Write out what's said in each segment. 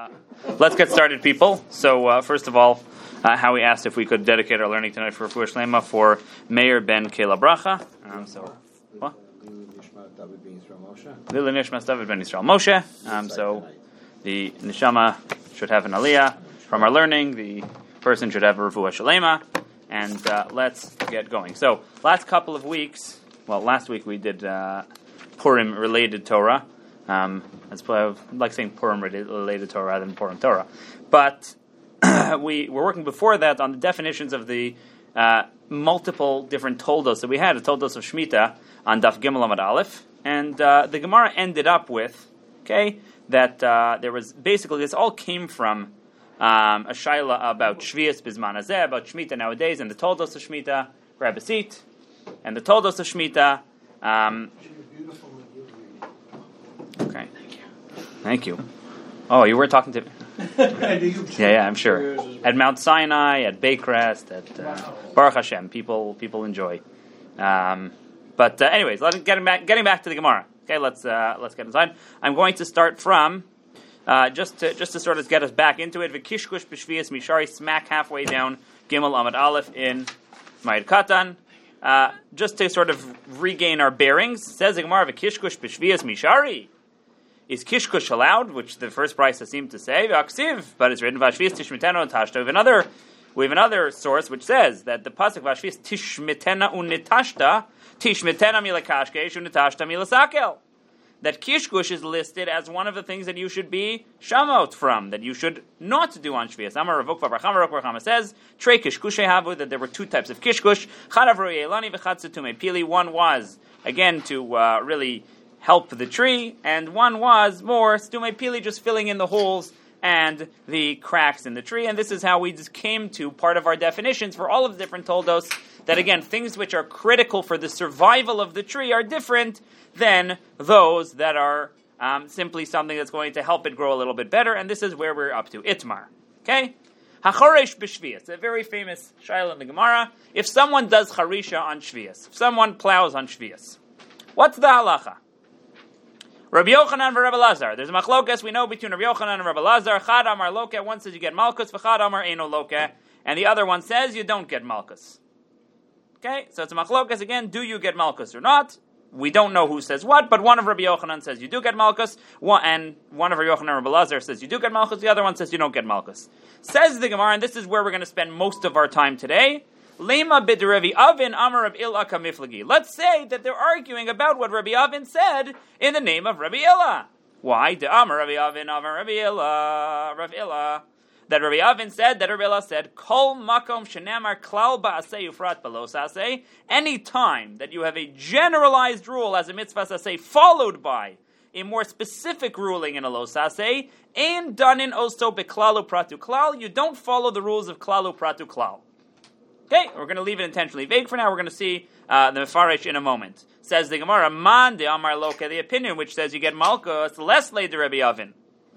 Let's get started, people. So, first of all, Howie asked if we could dedicate our learning tonight for Refuah Shlema for Meir ben Kela Bracha. What? Lili Nishmas David ben Yisrael Moshe. So, the Neshama should have an aliyah from our learning. The person should have a Refuah Shlema. And let's get going. So, last week we did Purim-related Torah. That's why I like saying Purim-related Torah rather than Purim Torah. But we were working before that on the definitions of the multiple different toldos that we had, the toldos of Shemitah on Daf Gimel Amud Aleph. And the Gemara ended up with, that there was basically, this all came from a shaila about Shvius Bizman Hazeh, about Shemitah nowadays, and the toldos of Shemitah, grab a seat, and the toldos of Shemitah. Okay. Thank you. Oh, you were talking to me. Yeah, I'm sure. At Mount Sinai, at Baycrest, at Baruch Hashem, people enjoy. But anyways, getting back to the Gemara. Okay, let's get inside. I'm going to start from just to sort of get us back into it. V'kishkush b'shvias mishari, smack halfway down Gimel Amud Aleph in Ma'id Katan. Just to sort of regain our bearings, says the Gemara, v'kishkush b'shvias mishari. Is kishkush allowed? Which the first brisa seemed to say v'aksiv, but it's written v'ashvias tishmitena u'nitashta. We have another source which says that the pasuk v'ashvias tishmitena u'nitashta, tishmitena milakashkesh u'nitashta milasakel. That kishkush is listed as one of the things that you should be shamot from, that you should not do on Shvias. Amar Rav Ukva Bar Chama says, Trei kishkushe havu, that there were two types of kishkush, chad avrei elani v'chad setumei pili. One was, again, to really help the tree, and one was more stumei pili, just filling in the holes and the cracks in the tree. And this is how we just came to part of our definitions for all of the different toldos, that again, things which are critical for the survival of the tree are different than those that are simply something that's going to help it grow a little bit better. And this is where we're up to. Itmar. Okay? Hachoresh b'shvias. A very famous shaila in the Gemara. If someone does charisha on shvias, if someone plows on shvias, what's the halacha? Rabbi Yochanan and Rabbi Lazar. There's a machlokas we know between Rabbi Yochanan and Rabbi Lazar. Chad amar loke. One says you get malchus, v'chad amar eino loke. And the other one says you don't get malchus. Okay? So it's a machlokas again. Do you get malchus or not? We don't know who says what, but one of Rabbi Yochanan says you do get malchus, and one of Rabbi Yochanan and Rabbi Lazar says you do get malchus, the other one says you don't get malchus. Says the Gemara, and this is where we're going to spend most of our time today, Lema bid Rabbi Avin amar Rabbi Illa kamiflagi. Let's say that they're arguing about what Rabbi Avin said in the name of Rabbi Illa. Why? De amar Rabbi Avin amar Rabbi Illa. That Rabbi Avin said, that Rabbi Illa said, Kol makom shenamar klal ba'aseh ufrat belos aseh. Any time that you have a generalized rule as a mitzvah aseh followed by a more specific ruling in a los aseh, ein danin osto beklal upratu klal, you don't follow the rules of klal upratu klal. Okay, we're going to leave it intentionally vague for now. We're going to see the Mefarish in a moment. Says the Gemara, man de amar loke, the opinion which says you get malchus, less laid to Rabbi Avin.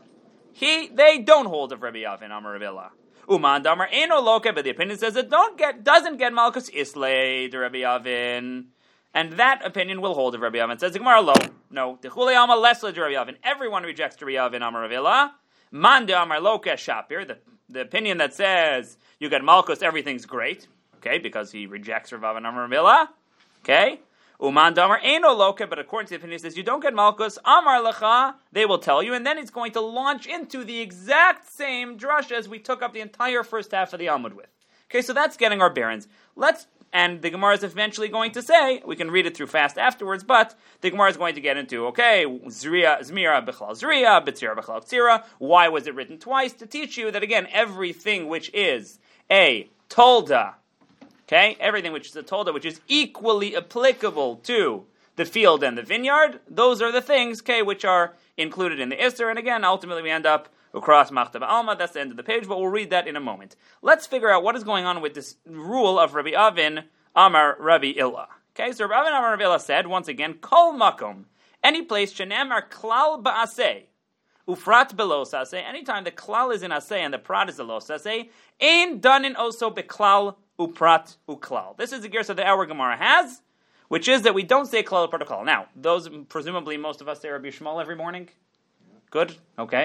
They don't hold of Rabbi Avin, Amar Rabbi Illa. Uman damar eno loke, but the opinion says it doesn't get malchus islay to Rabbi Avin, and that opinion will hold of Rabbi Avin. Says the Gemara, no, techule alma less to Rabbi Avin. Everyone rejects Rabbi Avin, Amar Rabbi Illa. Man de amar loke shapir, the opinion that says you get malchus, everything's great. Okay, because he rejects Rav Avin, Amar Rabbi Illa. Okay. Uman damar eno loke, but according to the opinion, it says you don't get malchus. Amar lecha, they will tell you, and then it's going to launch into the exact same drasha as we took up the entire first half of the Amud with. Okay, so that's getting our bearings. And the Gemara is eventually going to say, we can read it through fast afterwards, but the Gemara is going to get into, zmira b'chlal zriya, b'tzira b'chlal tzira. Why was it written twice? To teach you that, again, everything which is a tolda, okay, everything which is a tolda, which is equally applicable to the field and the vineyard, those are the things, which are included in the Isser. And again, ultimately we end up across Machtaba Alma. That's the end of the page, but we'll read that in a moment. Let's figure out what is going on with this rule of Rabbi Avin, Amar Rabbi Illa. Okay, so Rabbi Avin, Amar Rabbi Illa said, once again, Kol makom, any place, Shenamar klal ba'aseh, ufrat belos aseh, anytime the klal is in aseh and the prat is a los aseh, ein danin also beklal uprat uklal. This is the gersa that our Gemara has, which is that we don't say klal uprat uklal. Now, those presumably most of us say Rabbi Shmuel every morning. Good, okay.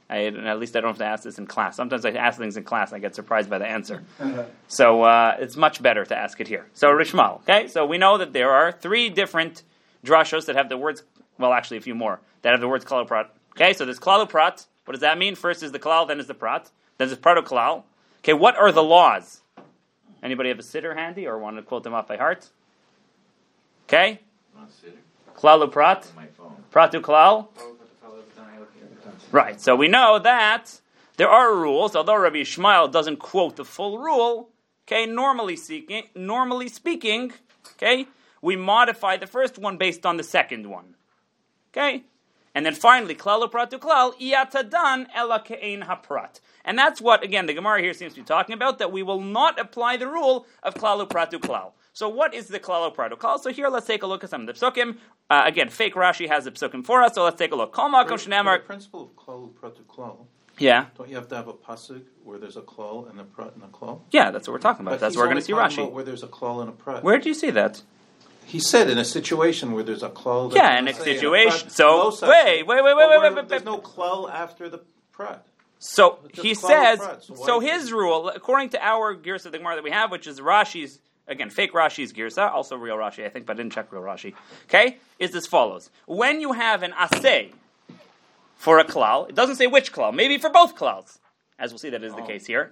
At least I don't have to ask this in class. Sometimes I ask things in class and I get surprised by the answer. So it's much better to ask it here. So Rishmal, okay? So we know that there are 3 different drashos that have the words, well, actually a few more, that have the words klal uprat. Okay, so there's klal uprat. What does that mean? First is the klal, then is the prat. Then there's prat klal. Okay, what are the laws? Anybody have a sitter handy or want to quote them off by heart? Okay? Klal uprat. Pratu klal. Right, so we know that there are rules, although Rabbi Ishmael doesn't quote the full rule, okay, normally speaking, okay, we modify the first one based on the second one. Okay? And then finally, klal upratu klal, iyatadan ela ke'ein haprat. And that's what, again, the Gemara here seems to be talking about, that we will not apply the rule of klal upratu klal. So what is the klal upratu klal? So here, let's take a look at some of the psukim. Again, fake Rashi has the psukim for us, so let's take a look. Kol makom shenemar. The principle of klal upratu klal. Yeah. Don't you have to have a pasuk where there's a klal and a prat and a klal? Yeah, that's what we're talking about. But that's where we're going to see Rashi. About where there's a klal and a prat. Where do you see that? He said in a situation where there's a klal. Yeah, in a situation. So wait. There's no klal after the prat. So he says. So his rule, according to our girsa of the Gemara that we have, which is Rashi's, again, fake Rashi's girsa, also real Rashi, I think, but I didn't check real Rashi. Okay, is as follows: when you have an asay for a klal, it doesn't say which klal. Maybe for both klals, as we'll see that is the case here.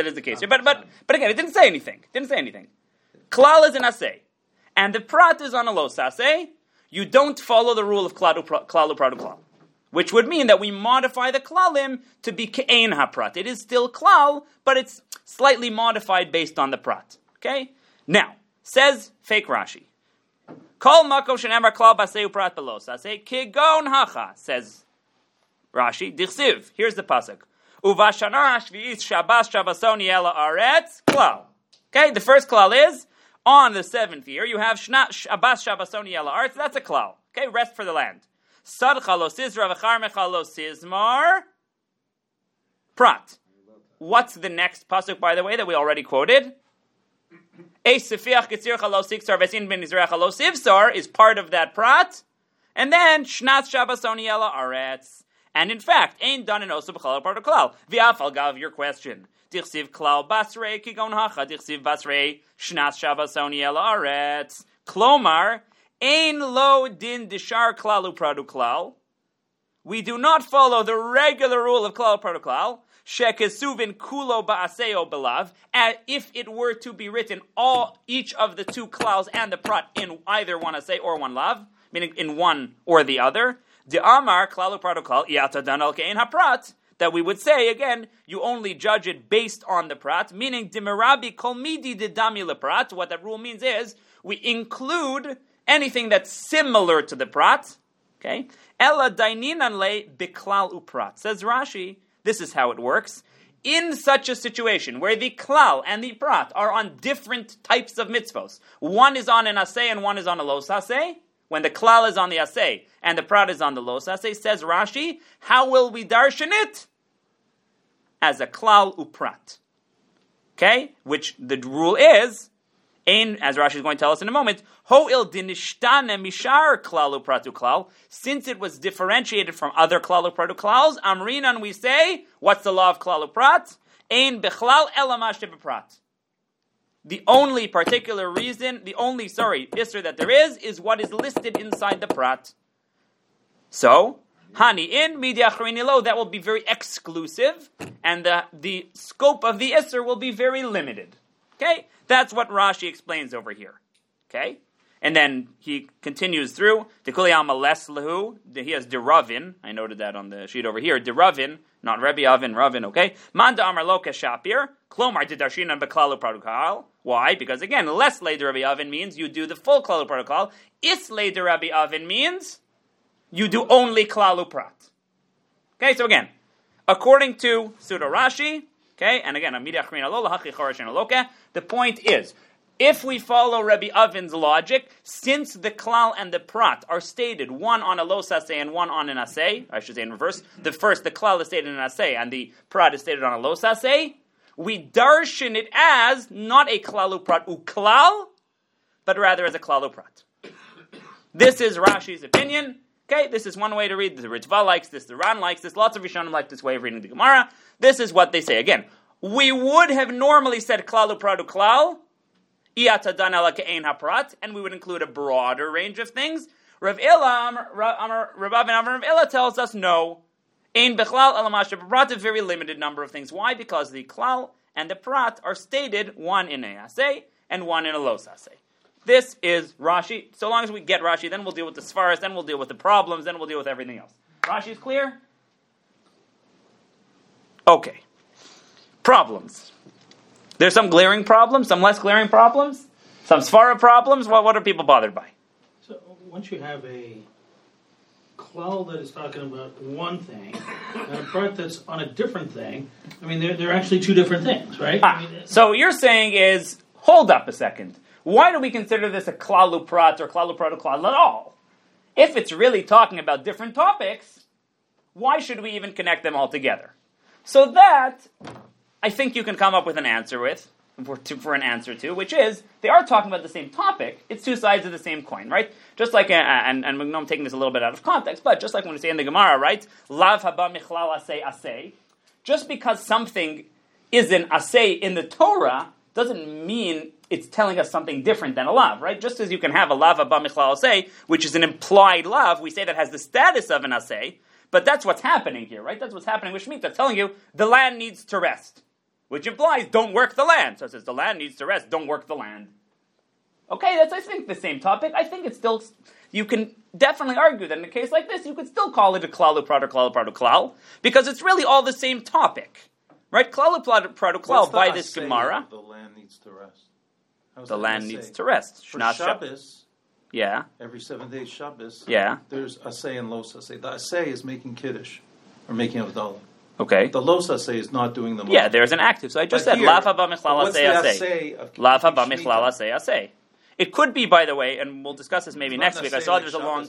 But again, it didn't say anything. Klal is an asay. And the prat is on a lo saseh, you don't follow the rule of klal upratu klal, which would mean that we modify the klalim to be ke'ein haprat. It is still klal, but it's slightly modified based on the prat. Okay? Now, says fake Rashi, kol makom shenemar klal basei uprat below saseh kigon hacha, says Rashi, dichsiv, here's the pasuk, uvashana hashvi'is shabas shabasoni ela aretz klal. Okay, the first klal is, on the 7th year, you have Shabbos Shabbosoni Ela Arts. That's a klal. Okay, rest for the land. Sadcha lo sizra v'charmecha lo sizmar. Prat. What's the next pasuk, by the way, that we already quoted? Eis sefiach getzircha lo siksar v'sin ben nizrecha lo sivsar is part of that prat. And then Shnat Shabbosoni Ela Arets. And in fact, ain't done in osu b'chal part of klal. V'afal gav your question. Dichsiv klal basrei kigon hacha. Dichsiv basrei shnat shabasoni el aretz. Klomar ein lo din dishar klal upratu klal. We do not follow the regular rule of klal upratu klal. Shekesuvin kulo baaseo belav. And if it were to be written each of the 2 klals and the prat in either one asay or one lav, meaning in one or the other. De amar klal upratu klal iyatadan al ke'ein haprat. That we would say, again, you only judge it based on the prat, meaning dimerabi kol midi didami leprat. What that rule means is, we include anything that's similar to the prat, okay? Ela daininan le biklal uprat. Says Rashi, this is how it works. In such a situation where the klal and the prat are on different types of mitzvos, one is on an asay and one is on a los asay, when the klal is on the asay and the prat is on the los asay, says Rashi, how will we darshan it? As a klal uprat. Okay? Which the rule is, as Rashi is going to tell us in a moment, ho'il dinishtane mishar klal upratu klal, since it was differentiated from other klal upratu klals, amrinan we say, what's the law of klal uprat? Ein bechlal elamash beprat. The only particular reason, isser that there is what is listed inside the prat. So, hani in midiachrini lo, that will be very exclusive, and the scope of the isser will be very limited. Okay? That's what Rashi explains over here. Okay? And then he continues through, Tikuliyama les lehu, he has deravin, I noted that on the sheet over here, deravin, not Rebbe Avin, Ravin, okay? Manda amar lo keshapir, klomar didarshinan beklalu protocol. Why? Because again, less later Rebbe Avin means you do the full klalu protocol. Is later Rebbe Avin means you do only klalu prat. Okay, so again, according to Pseudo Rashi, okay, and again, the point is, if we follow Rabbi Avin's logic, since the klal and the prat are stated one on a los asay and one on an asay, I should say in reverse, the klal is stated in an asay and the prat is stated on a los asay, we darshan it as not a klalu prat uklal, but rather as a klalu prat. This is Rashi's opinion. Okay, this is one way to read. The Ritva likes this, the Ran likes this, lots of Rishonim like this way of reading the Gemara. This is what they say. Again, we would have normally said klal upradu klal, iyatadan ala ke'ein haprat, and we would include a broader range of things. Rav Ela tells us no. Ein bechlal alamasha prat, a very limited number of things. Why? Because the klal and the prat are stated, one in a asay and one in a los asay. This is Rashi. So long as we get Rashi, then we'll deal with the Svaras, then we'll deal with the problems, then we'll deal with everything else. Rashi is clear? Okay. Problems. There's some glaring problems, some less glaring problems, some Svara problems. What are people bothered by? So once you have a klal that is talking about one thing and a prat that's on a different thing, I mean, they're actually two different things, right? So you're saying is, hold up a second. Why do we consider this a klal uprat or klal upradu klal at all? If it's really talking about different topics, why should we even connect them all together? So that, I think you can come up with an answer for an answer to, which is, they are talking about the same topic, it's two sides of the same coin, right? Just like, and I'm taking this a little bit out of context, but just like when we say in the Gemara, right? Lav haba michlal asay asay. Just because something is an asay in the Torah, doesn't mean it's telling us something different than a lav, right? Just as you can have a lav haba michlal asay, which is an implied lav, we say that has the status of an asay, but that's what's happening here, right? That's what's happening with Shemitah, telling you the land needs to rest, which implies don't work the land. So it says the land needs to rest, don't work the land. Okay, that's, I think, the same topic. I think it's still, you can definitely argue that in a case like this, you could still call it a klal upradu klal, because it's really all the same topic. Right? Klal upradu klal by this Gemara. The land needs to rest. The land needs to rest. For Shabbos, yeah. Every 7 days Shabbos, yeah. There's asay and los asay. The asay is making kiddush, or making avdalah. Okay. The los asay is not doing the. Yeah, there's an active. So I just said lav haba michlal asay asay. Lav haba michlal asay asay. It could be, by the way, and we'll discuss this maybe next week. I saw there's a long.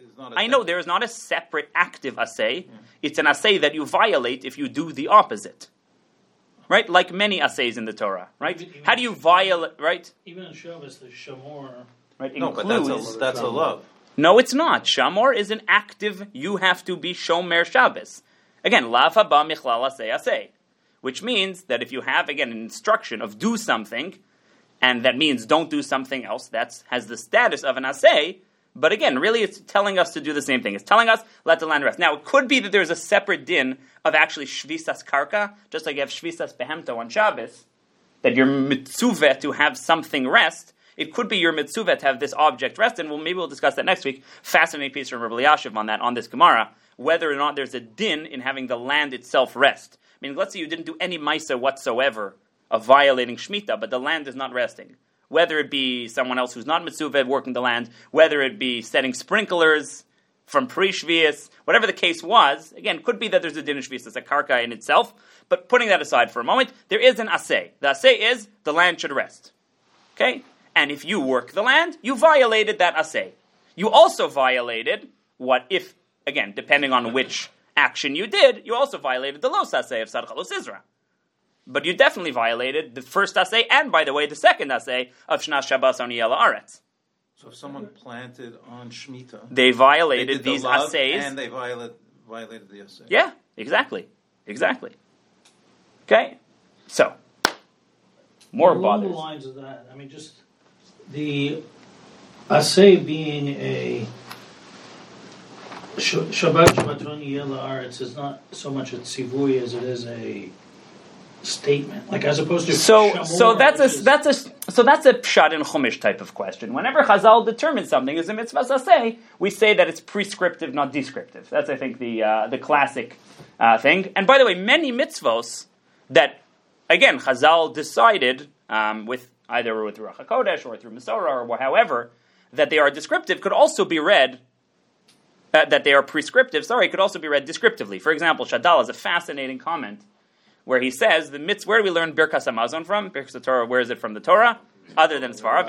I know there is not a separate active asay. Yeah. It's an asay that you violate if you do the opposite. Right? Like many assays in the Torah. Right? How do you violate? Right? Even in Shabbos, the shamor. Right? No, but that's a love. No, it's not. Shamor is an active. You have to be shomer Shabbos. Again, lav haba michlal asay asay, which means that if you have again an instruction of do something, and that means don't do something else, that has the status of an asay. But again, really it's telling us to do the same thing. It's telling us, let the land rest. Now, it could be that there's a separate din of actually shvisas karka, just like you have shvisas behemto on Shabbos, that you're mitzuveh to have something rest. It could be your mitzuveh to have this object rest, and maybe we'll discuss that next week. Fascinating piece from Rabbi Elyashiv on that, on this Gemara, whether or not there's a din in having the land itself rest. I mean, let's say you didn't do any maisa whatsoever of violating Shemitah, but the land is not resting. Whether it be someone else who's not mitzuveh working the land, whether it be setting sprinklers from pre-shvius, whatever the case was, again, could be that there's a din of shvius, it's a karka in itself, but putting that aside for a moment, there is an asay. The asay is, the land should rest. Okay? And if you work the land, you violated that asay. You also violated what if, again, depending on which action you did, you also violated the los asay of Sadcha Los Izra. But you definitely violated the first asay, and by the way, the second asay of Shnas Shabbos on Yela Aretz. So if someone planted on Shemitah, they violated these assays, and they violated the assay. Yeah, exactly. Okay, so more along bothers. the lines of that, I mean, just the assay being a Shabbat Shabbaton Yela Aretz is not so much a tzivui as it is a statement, like as opposed to so that's a pshat in Chumash type of question. Whenever Chazal determines something is a mitzvah asay, we say that it's prescriptive, not descriptive. That's, I think, the classic thing. And by the way, many mitzvos that again Chazal decided with either with Ruach HaKodesh or through Masorah or however that they are descriptive could also be read. That they are prescriptive. Could also be read descriptively. For example, Shadal has a fascinating comment where he says, the mitzvah, where do we learn Birkas Hamazon from? Birkas Torah, where is it from the Torah? Other than Sfarah.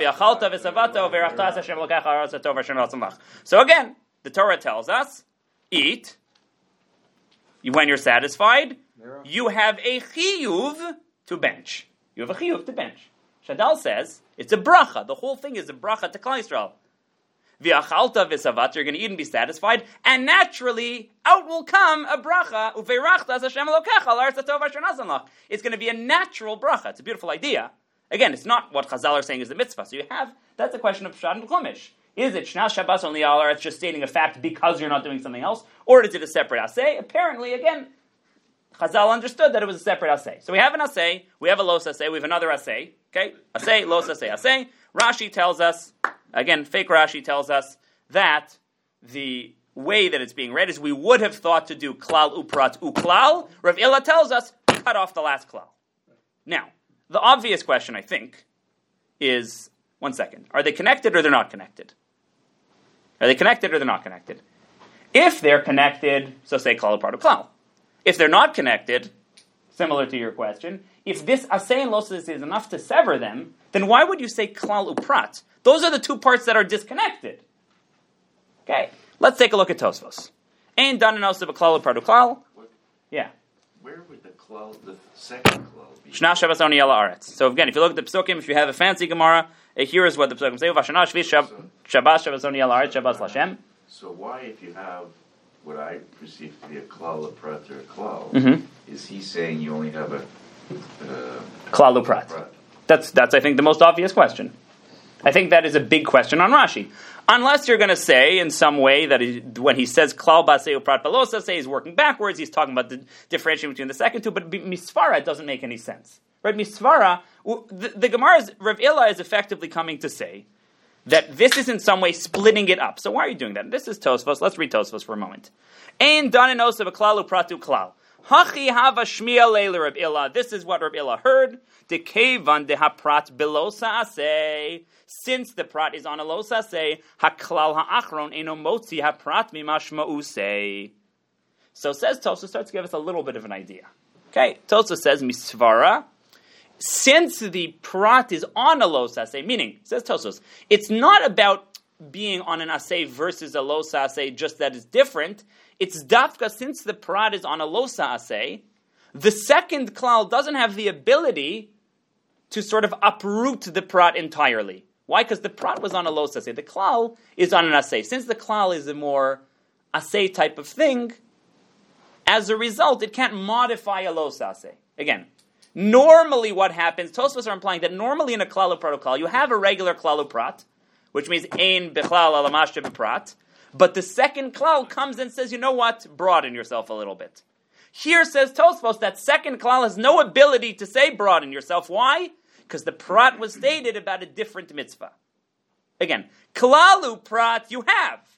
So again, the Torah tells us, eat, when you're satisfied, you have a chiyuv to bench. You have a chiyuv to bench. Shadal says, it's a bracha. The whole thing is a bracha to Klal Yisrael. V'achalta v'savat, you're going to eat and be satisfied, and naturally, out will come a bracha, uveirachta as Hashem Elokecha, l'Eretz HaTov Asher Nasan Lach. It's going to be a natural bracha. It's a beautiful idea. Again, it's not what Chazal are saying is the mitzvah. So that's a question of Pshat and Chumash. Is it Shnas Shabbos only Al It's just stating a fact because you're not doing something else? Or is it a separate asay? Apparently, again, Chazal understood that it was a separate asay. So we have an asay, we have a los asay, we have another asay. Okay? Asay, los asay, asay. Rashi tells us, again, fake Rashi tells us that the way that it's being read is we would have thought to do klal uprat uklal. Rav Illa tells us, cut off the last klal. Now, the obvious question, I think, is, one second, are they connected or they're not connected? Are they connected or they're not connected? If they're connected, so say klal uprat uklal. If they're not connected, similar to your question, if this asay and losas is enough to sever them, then why would you say klal uprat? Those are the two parts that are disconnected. Okay, let's take a look at Tosfos. Ein danan osa b'klal uprat uklal. Yeah. Where would the second klal be? Shna Shabbos oni ala aretz. So again, if you look at the Pesukim, if you have a fancy Gemara, here is what the Pesukim say: V'ashana shvi Shabbos Shabbos oni ala aretz Shabbos Lashem. So why, if you have what I perceive to be a klal, a prat, or a klal, is he saying you only have a klal uprat? That's I think the most obvious question. I think that is a big question on Rashi. Unless you're going to say in some way that when he says klal basei uprat balosa, say he's working backwards, he's talking about the differentiation between the second two, but misvara it doesn't make any sense. Right? Misvara, the Gemara's Rav Illa is effectively coming to say that this is in some way splitting it up. So why are you doing that? This is Tosfos. Let's read Tosfos for a moment. Ein danan osa b'klal upratu klal. Hachi hava shmiya leila Rav Illa. This is what Rav Illa heard. Dekevan dehaprat belosa asay. Since the prat is on a losa asay, haklal ha'achron eno motzi haprat mimashma'u say. So says Tosfos, starts to give us a little bit of an idea. Okay, Tosfos says misvara. Since the prat is on a los asay, meaning, says Tosfos, it's not about being on an asay versus a los asay, just that it's different. It's dafka, since the prat is on a los asay, the second klal doesn't have the ability to sort of uproot the prat entirely. Why? Because the prat was on a los asay. The klal is on an asay. Since the klal is a more asay type of thing, as a result, it can't modify a los asay. Again, normally what happens, Tosfos are implying that normally in a klal uprat klal, you have a regular klal uprat, which means ein bechlal alamashte b'prat, but the second klal comes and says, you know what, broaden yourself a little bit. Here says Tosfos that second klal has no ability to say broaden yourself. Why? Because the prat was stated about a different mitzvah. Again, klalu prat, you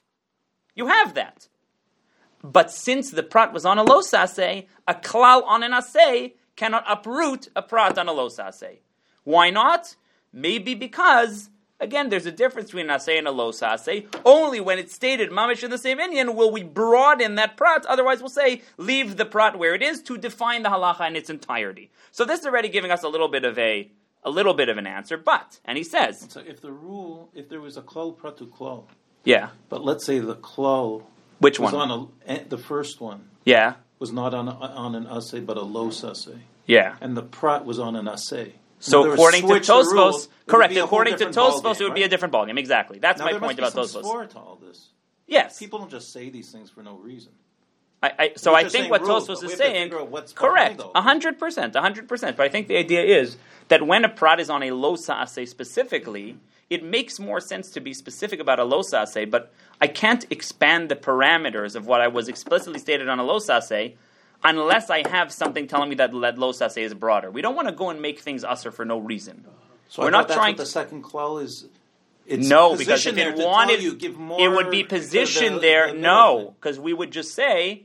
have that. But since the prat was on a los asay, a klal on an asay cannot uproot a prat on a los asay. Why not? Maybe because, again, there's a difference between an asay and a los asay. Only when it's stated mamish in the same Inyan will we broaden that prat. Otherwise, we'll say leave the prat where it is to define the halacha in its entirety. So this is already giving us a little bit of an answer. But, and he says, so if there was a klal pratu klal, yeah, but let's say the klal, which was one? the first one, yeah, was not on an asay but a los asay, yeah, and the prat was on an asay. So according to Tosfos, correct. According to Tosfos, it would be a different ballgame. Exactly. That's my point about Tosfos. To all this. Yes. People don't just say these things for no reason. So I think what Tosfos is saying, correct, 100%. But I think the idea is that when a prat is on a losa asay specifically, it makes more sense to be specific about a losa asay, but I can't expand the parameters of what I was explicitly stated on a losa asay unless I have something telling me that losa asay is broader. We don't want to go and make things usser for no reason. So we're not trying. The second klal is. No, because if it wanted, it would be positioned there. No, because we would just say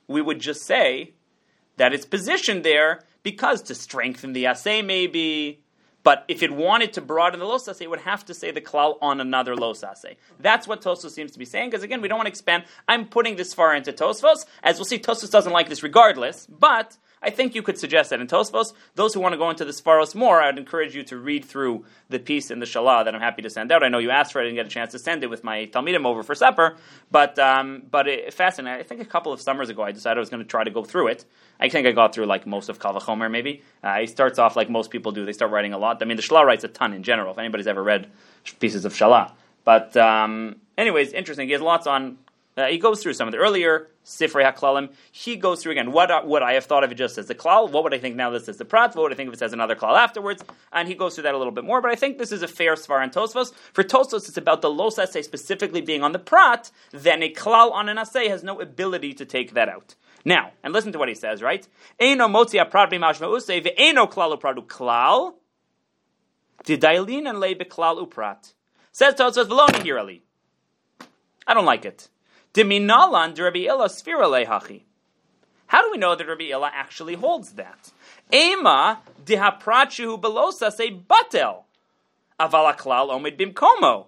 that it's positioned there because to strengthen the asay maybe. But if it wanted to broaden the los asay, it would have to say the klal on another los asay. That's what Tosfos seems to be saying, because again, we don't want to expand. I'm putting this far into Tosfos. As we'll see, Tosfos doesn't like this regardless, but I think you could suggest that in Tosfos. Those who want to go into the Sfaros more, I'd encourage you to read through the piece in the Shalah that I'm happy to send out. I know you asked for it, I didn't get a chance to send it with my Talmidim over for supper, but fascinating. I think a couple of summers ago I decided I was going to try to go through it. I think I got through like most of Kal Vachomer maybe. He starts off like most people do. They start writing a lot. I mean, the Shalah writes a ton in general, if anybody's ever read pieces of Shalah. But Anyways, interesting. He has lots on. He goes through some of the earlier Sifrei HaKlalim. He goes through again. What would I have thought if it just says the klal? What would I think now this is the prat? What would I think if it says another klal afterwards? And he goes through that a little bit more. But I think this is a fair svar in Tosfos. For Tosfos, it's about the los asay specifically being on the prat. Then a klal on an asay has no ability to take that out. Now, and listen to what he says, right? Eino motzi aprat b'mashma usay ve'eino klal upratu klal didaylin and lei beklal uprat. Says Tosfos v'lo nihirali. I don't like it. Diminalan de Rabbi Illa sfira lehachi. How do we know that Rabbi Illa actually holds that? Ema dihaprachu belosa say batel aval klal omid bimkomo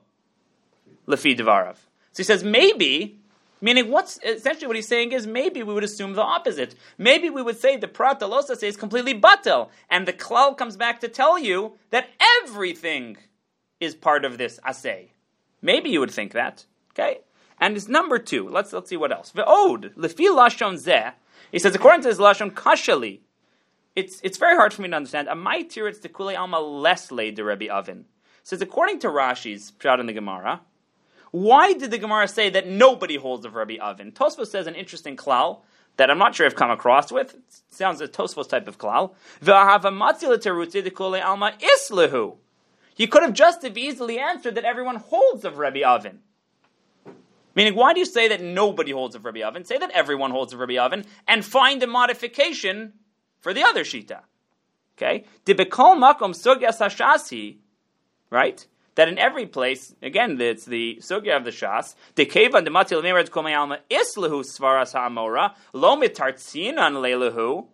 lefi devarav. So he says maybe, meaning what's essentially what he's saying is maybe we would assume the opposite. Maybe we would say the prat alosa say is completely batel, and the klal comes back to tell you that everything is part of this asay. Maybe you would think that. Okay. And it's number 2. Let's see what else. Ve'od lefi lashon zeh. He says according to his lashon kashali. It's very hard for me to understand. Amai tiritz de kulei alma lesle de Rabbi Avin. Says according to Rashi's pshat in the Gemara. Why did the Gemara say that nobody holds of Rabbi Avin? Tosfos says an interesting klal that I'm not sure I've come across with. It sounds a Tosfos type of klal. Ve'ahava matzil terutzi de kulei alma islehu. You could have just as easily answered that everyone holds of Rabbi Avin. Meaning, why do you say that nobody holds of Rabbi Avin? Say that everyone holds of Rabbi Avin, and find a modification for the other shita. Okay? Dibekol makom sugyas hashasi, right? That in every place, again, it's the sugya of the shas. Dekevan dematil mered komayalma islehu svaras ha'amora lo mitartzinan leilahu,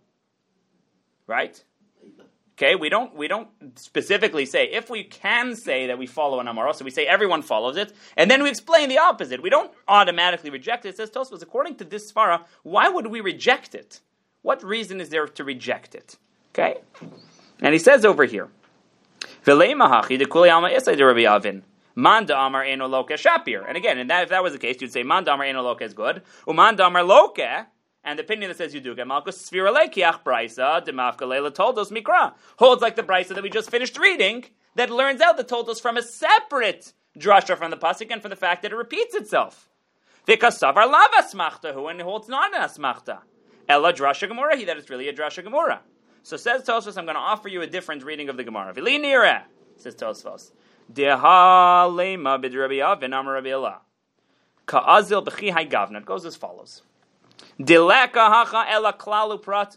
right? Okay, we don't specifically say, if we can say that we follow an Amaro, so we say everyone follows it, and then we explain the opposite. We don't automatically reject it. It says Tosfos, according to this svara, why would we reject it? What reason is there to reject it? Okay? And he says over here, V'lei mahachi de kuli alma isay de Rabbi Avin. Man da amar eno loke shapir. And again, if that was the case, you'd say man da amar eno loke is good. Uman da amar loke, and the opinion that says you do get malchus sfira lekiach brisa demafka leila toldos mikra holds like the brisa that we just finished reading that learns out the toldos from a separate drasha from the pasuk and from the fact that it repeats itself. V'kasavar lava smachtahu, and it holds not an asmachta. Ella drasha gemura, he that it's really a drasha gemura. So says Tosfos, I'm going to offer you a different reading of the Gemara. V'li nira, says Tosfos. Deha lema bid Rabbi Avin amar Rabbi Ella. Ka'azil b'chi hay gavna. It goes as follows. Dileka hacha ela klal uprat.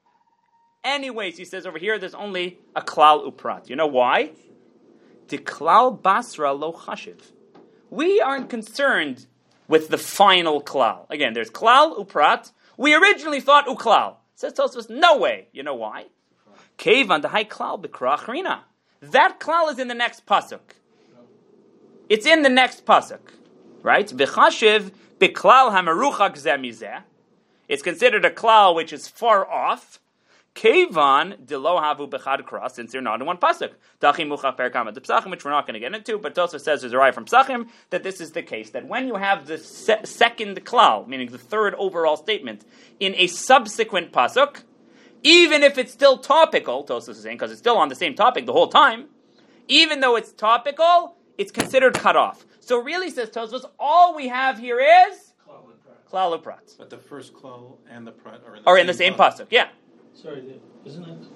Anyways, he says over here, there's only a klal uprat. You know why? The klal basra lo chashiv. We aren't concerned with the final klal. Again, there's klal uprat. We originally thought uklal. Says Tosfos, no way. You know why? Kevan the high klal b'kra achrina. That klal is in the next pasuk. It's in the next pasuk, right? B'chashiv b'klal hamaruchak zemizeh. It's considered a klal which is far off. Kevan de lo havu bechad cross, since they're not in one pasuk. Dachim muchach perkama de psachim, which we're not going to get into, but Tosfos says there's a right from psachim that this is the case, that when you have the second klal, meaning the third overall statement, in a subsequent pasuk, even if it's still topical, Tosfos is saying, because it's still on the same topic the whole time, even though it's topical, it's considered cut off. So really, says Tosfos, all we have here is klal uprat. But the first klal and the prat are in the same pasuk. Yeah. Sorry, isn't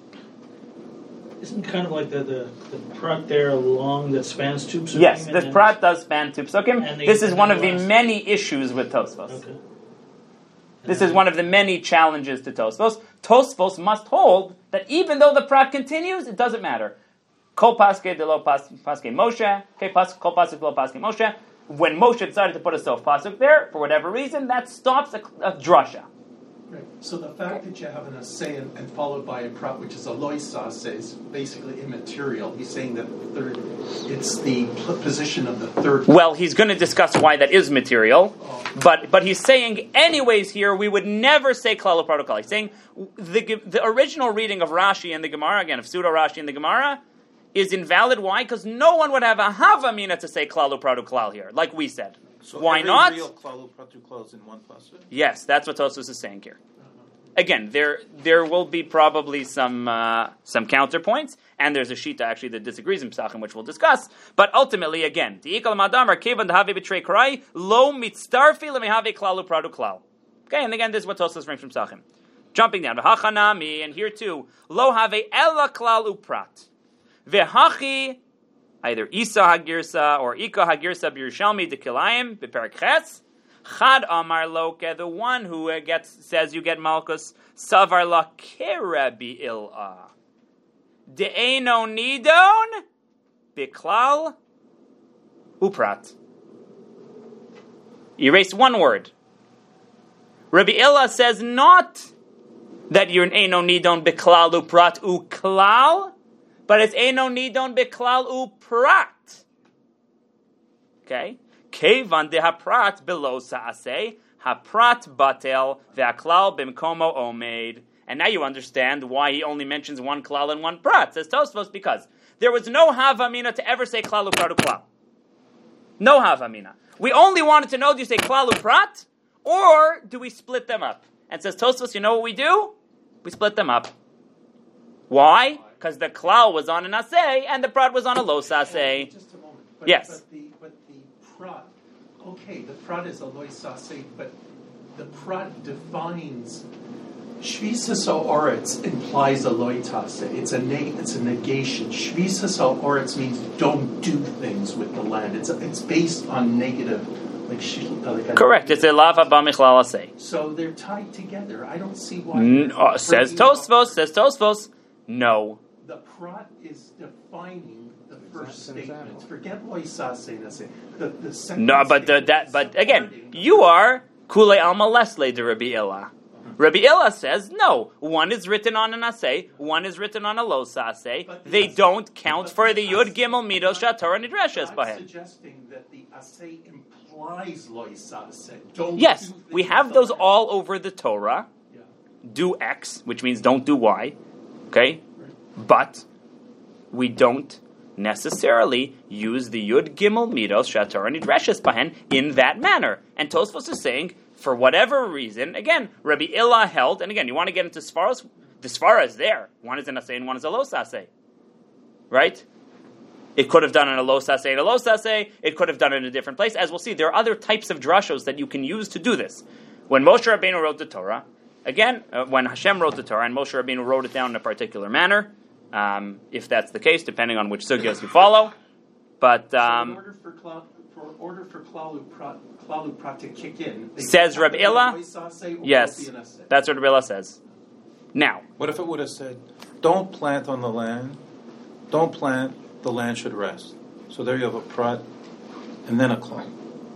kind of like the prat there along that spans two psukim? Yes, the prat does span two psukim. This is one of the many issues with Tosfos. Okay. This is one of the many challenges to Tosfos. Tosfos must hold that even though the prat continues, it doesn't matter. Kol paske de lo paske Moshe, kol paske de lo paske Moshe. When Moshe decided to put a sof pasuk there, for whatever reason, that stops a drasha. Right. So the fact that you have an assay and followed by a prat, which is a loisa assay, is basically immaterial. He's saying that it's the position of the third. Well, he's going to discuss why that is material, but he's saying, anyways, here we would never say klal protocol. He's saying the original reading of Rashi in the Gemara, again, of pseudo Rashi in the Gemara, is invalid. Why? Because no one would have a havamina to say klal protocol here, like we said. So why every not? Real klal upratu klal is in one pasuk? Yes, that's what Tosfos is saying here. again, there will be probably some counterpoints, and there's a shita actually that disagrees in Pesachim, which we'll discuss. But ultimately, again, lo klal. Okay, and again, this is what Tosfos brings from Pesachim. Jumping down to Hachanami, and here too, lo have ella klal uprat. Vehachi, either Isa Hagirsa or Ika Hagirsa B'Yerushalmi Dekilayim B'Perek Ches. Chad Amar Loke, the one who says you get Malchus, Savar La Kerebi Il'a. De'eno Nidon Biklal Uprat. Erase one word. Rabbi Illa says not that you're an Eno Nidon Biklal Uprat Uklal, but it's Eno Nidon Biklal Uprat. Okay? Kevan de haprat below saaseh, haprat batel, ve'aklal bimkomo omeid. And now you understand why he only mentions one klal and one prat. Says Tosfos, because there was no havamina to ever say klal uprat uklal. No havamina. We only wanted to know, do you say klal uprat, or do we split them up? And says Tosfos, you know what we do? We split them up. Why? Because the klal was on an aseh, and the prat was on a lo saseh. Just a moment. Yes. But the prat, okay, the prat is a loy saseh, but the prat defines shvisas ha'oretz implies a loy taseh. It's a negation. Shvisas ha'oretz means don't do things with the land. It's based on negative, correct. It's a lava b'michlal aseh. So they're tied together. I don't see why. Says Tosfos. No. The prat is defining the first statement. Forget loy saseh. The second. No, but again, you are kule alma lesle de Rabbi Illa. Rabbi Illa says no. One is written on an aseh, one is written on a lo saseh. They don't count for the yud gimel midos shatorah nidreshes by him. I'm suggesting that the aseh implies loy saseh. Yes, we have those all over the Torah. Yeah. Do X, which means don't do Y. Okay, but we don't necessarily use the Yud Gimel Midos Shatorah Nidreshes Bahen in that manner. And Tosfos is saying, for whatever reason, again, Rabbi Illa held, and again, you want to get into Sfaros, the Sfaras there. One is an Aseh and one is a Lo Saseh. Right? It could have done in a Lo Saseh and a Lo Saseh. It could have done it in a different place. As we'll see, there are other types of drashos that you can use to do this. When Moshe Rabbeinu wrote the Torah, again, when Hashem wrote the Torah, and Moshe Rabbeinu wrote it down in a particular manner, if that's the case, depending on which sugyos you follow. But so in order for klalu prat to kick in, says Rabbi Illa, yes, that's what Rabbi Illa says. Now, what if it would have said, "Don't plant on the land, don't plant, the land should rest." So there you have a prat, and then a klal.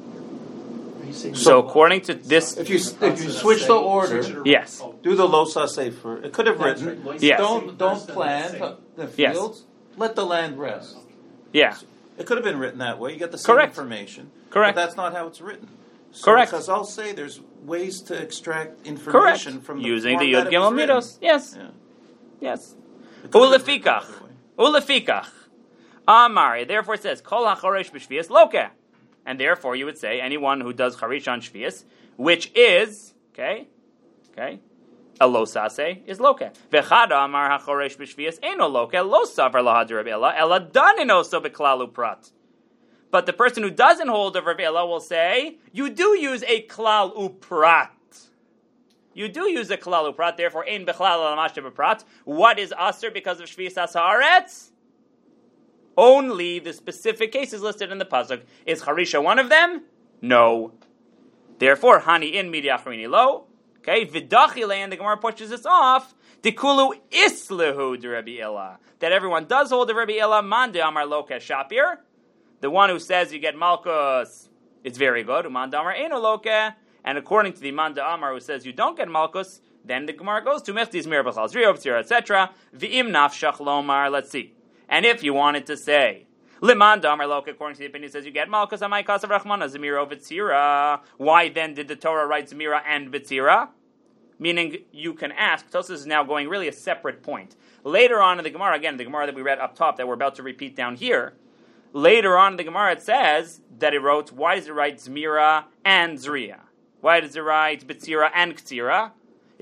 So according to this, if you switch the order, yes, do the lo saseh for. It could have written, yes. Don't plant the fields. Yes. Let the land rest. Yeah, it could have been written that way. You get the same information. Correct, but that's not how it's written. So, correct. Because I'll say there's ways to extract information from the using the Yud Gimel Midos. Yes, yeah. Yes. Ulefikach. Amari. Therefore, it says Kol hachoresh b'shvius loke. And therefore, you would say anyone who does charish on shvius, which is a lo saseh, is loke. V'chada amar hachoresh b'shvius eno loke lo savar lahadir Rabbi Illa ela danin oso b'klalu prat. But the person who doesn't hold of Rabbi Illa will say, you do use a klal uprat. You do use a klal uprat. Therefore, ein b'chlal alamash b'prat. What is aser because of shvius haaretz? Only the specific cases listed in the pasuk. Is Harisha one of them? No. Therefore, Hani in Midi Achrini Lo. Okay, Vidachile, and the Gemara pushes this off. Dikulu Islehu de Rabbi Illa. That everyone does hold the Rabbi Illa. Mande Amar Loke Shapir. The one who says you get Malkus, it's very good. Mande Amar Eno Loke. And according to the Mande Amar who says you don't get Malkus, then the Gemara goes to Mechti's Mir B'chal Zriya, etc. V'im Nafshach Lomar. Let's see. And if you wanted to say, Liman Damar Loka, according to the opinion, says you get Malkus Amai Kasav Rachmana, Zemira Vitzira. Why then did the Torah write Zemira and Vitzira? Meaning, you can ask, Tosfos is now going really a separate point. Later on in the Gemara, again, the Gemara that we read up top that we're about to repeat down here, later on in the Gemara it says that it wrote, why does it write Zemira and Zriya? Why does it write Vitzira and Ktira?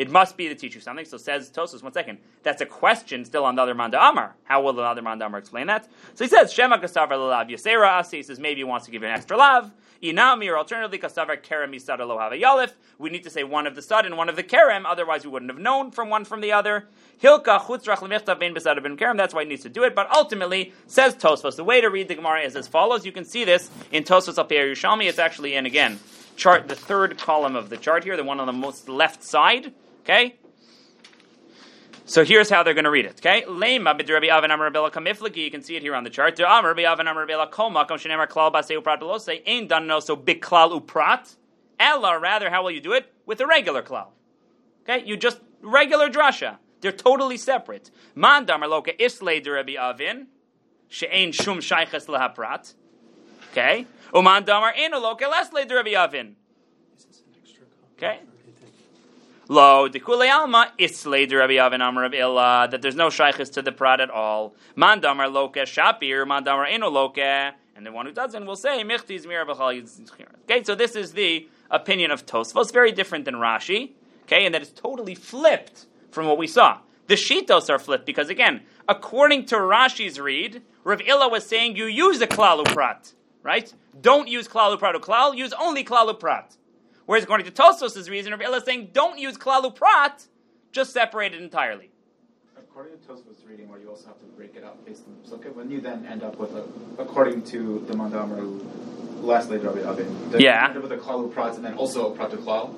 It must be to teach you something. So says Tosfos, 1 second. That's a question still on the other man Amar. How will the other man Amar explain that? So he says, Shema kasavar lalav yasera asi. He says, maybe he wants to give you an extra lav. Inami, or alternatively, kasavar kerem yisada lo hava yalif. We need to say one of the sad and one of the kerem, otherwise we wouldn't have known from one from the other. Hilka chutzrach lemichtav ben besada ben kerem. That's why he needs to do it. But ultimately, says Tosfos, the way to read the Gemara is as follows. You can see this in Tosfos Al Pei Yerushalmi. It's actually in, again, chart, the third column of the chart here, the one on the most left side. Okay? So here's how they're going to read it. Okay? Lema b'Rabbi Avin Amar Rabbi Kamiflagi. You can see it here on the chart. Amar Rabbi Avin Amar Rabbi Kol Makom Shenemar Klal Basei Uprat Belosei Ein Dan Also Biklal Uprat. Ella, rather, how will you do it? With a regular klal. Okay? You just regular drasha. They're totally separate. Man Damar Loka Islei Rabbi Avin She'ein Shum Shayches LaHaprat. Okay? Uman Damar Ein Loka Leslei Rabbi Avin. Okay? Lo dekule alma islay de Rabbi Avin Amar Rabbi Illa, that there's no shaykhis to the prat at all. Man damar loke shapir, man damar eno loke, and the one who doesn't will say michtiz mir b'chal yitzchir. Okay, so this is the opinion of Tosfos, very different than Rashi. Okay, and that is totally flipped from what we saw. The shitos are flipped because again, according to Rashi's read, Rav Illa was saying you use a klalu prat, right? Don't use klalu prat klal, use only klalu prat. Whereas according to Tosfos' reason, Rav Illa is saying, don't use klalu prat, just separate it entirely. According to Tosfos' reading, where you also have to break it up based on Sukkah, when you then end up with, according to the Mandamar who lastly Rabbi Avin, then you end up with a klalu prat and then also a prat klal?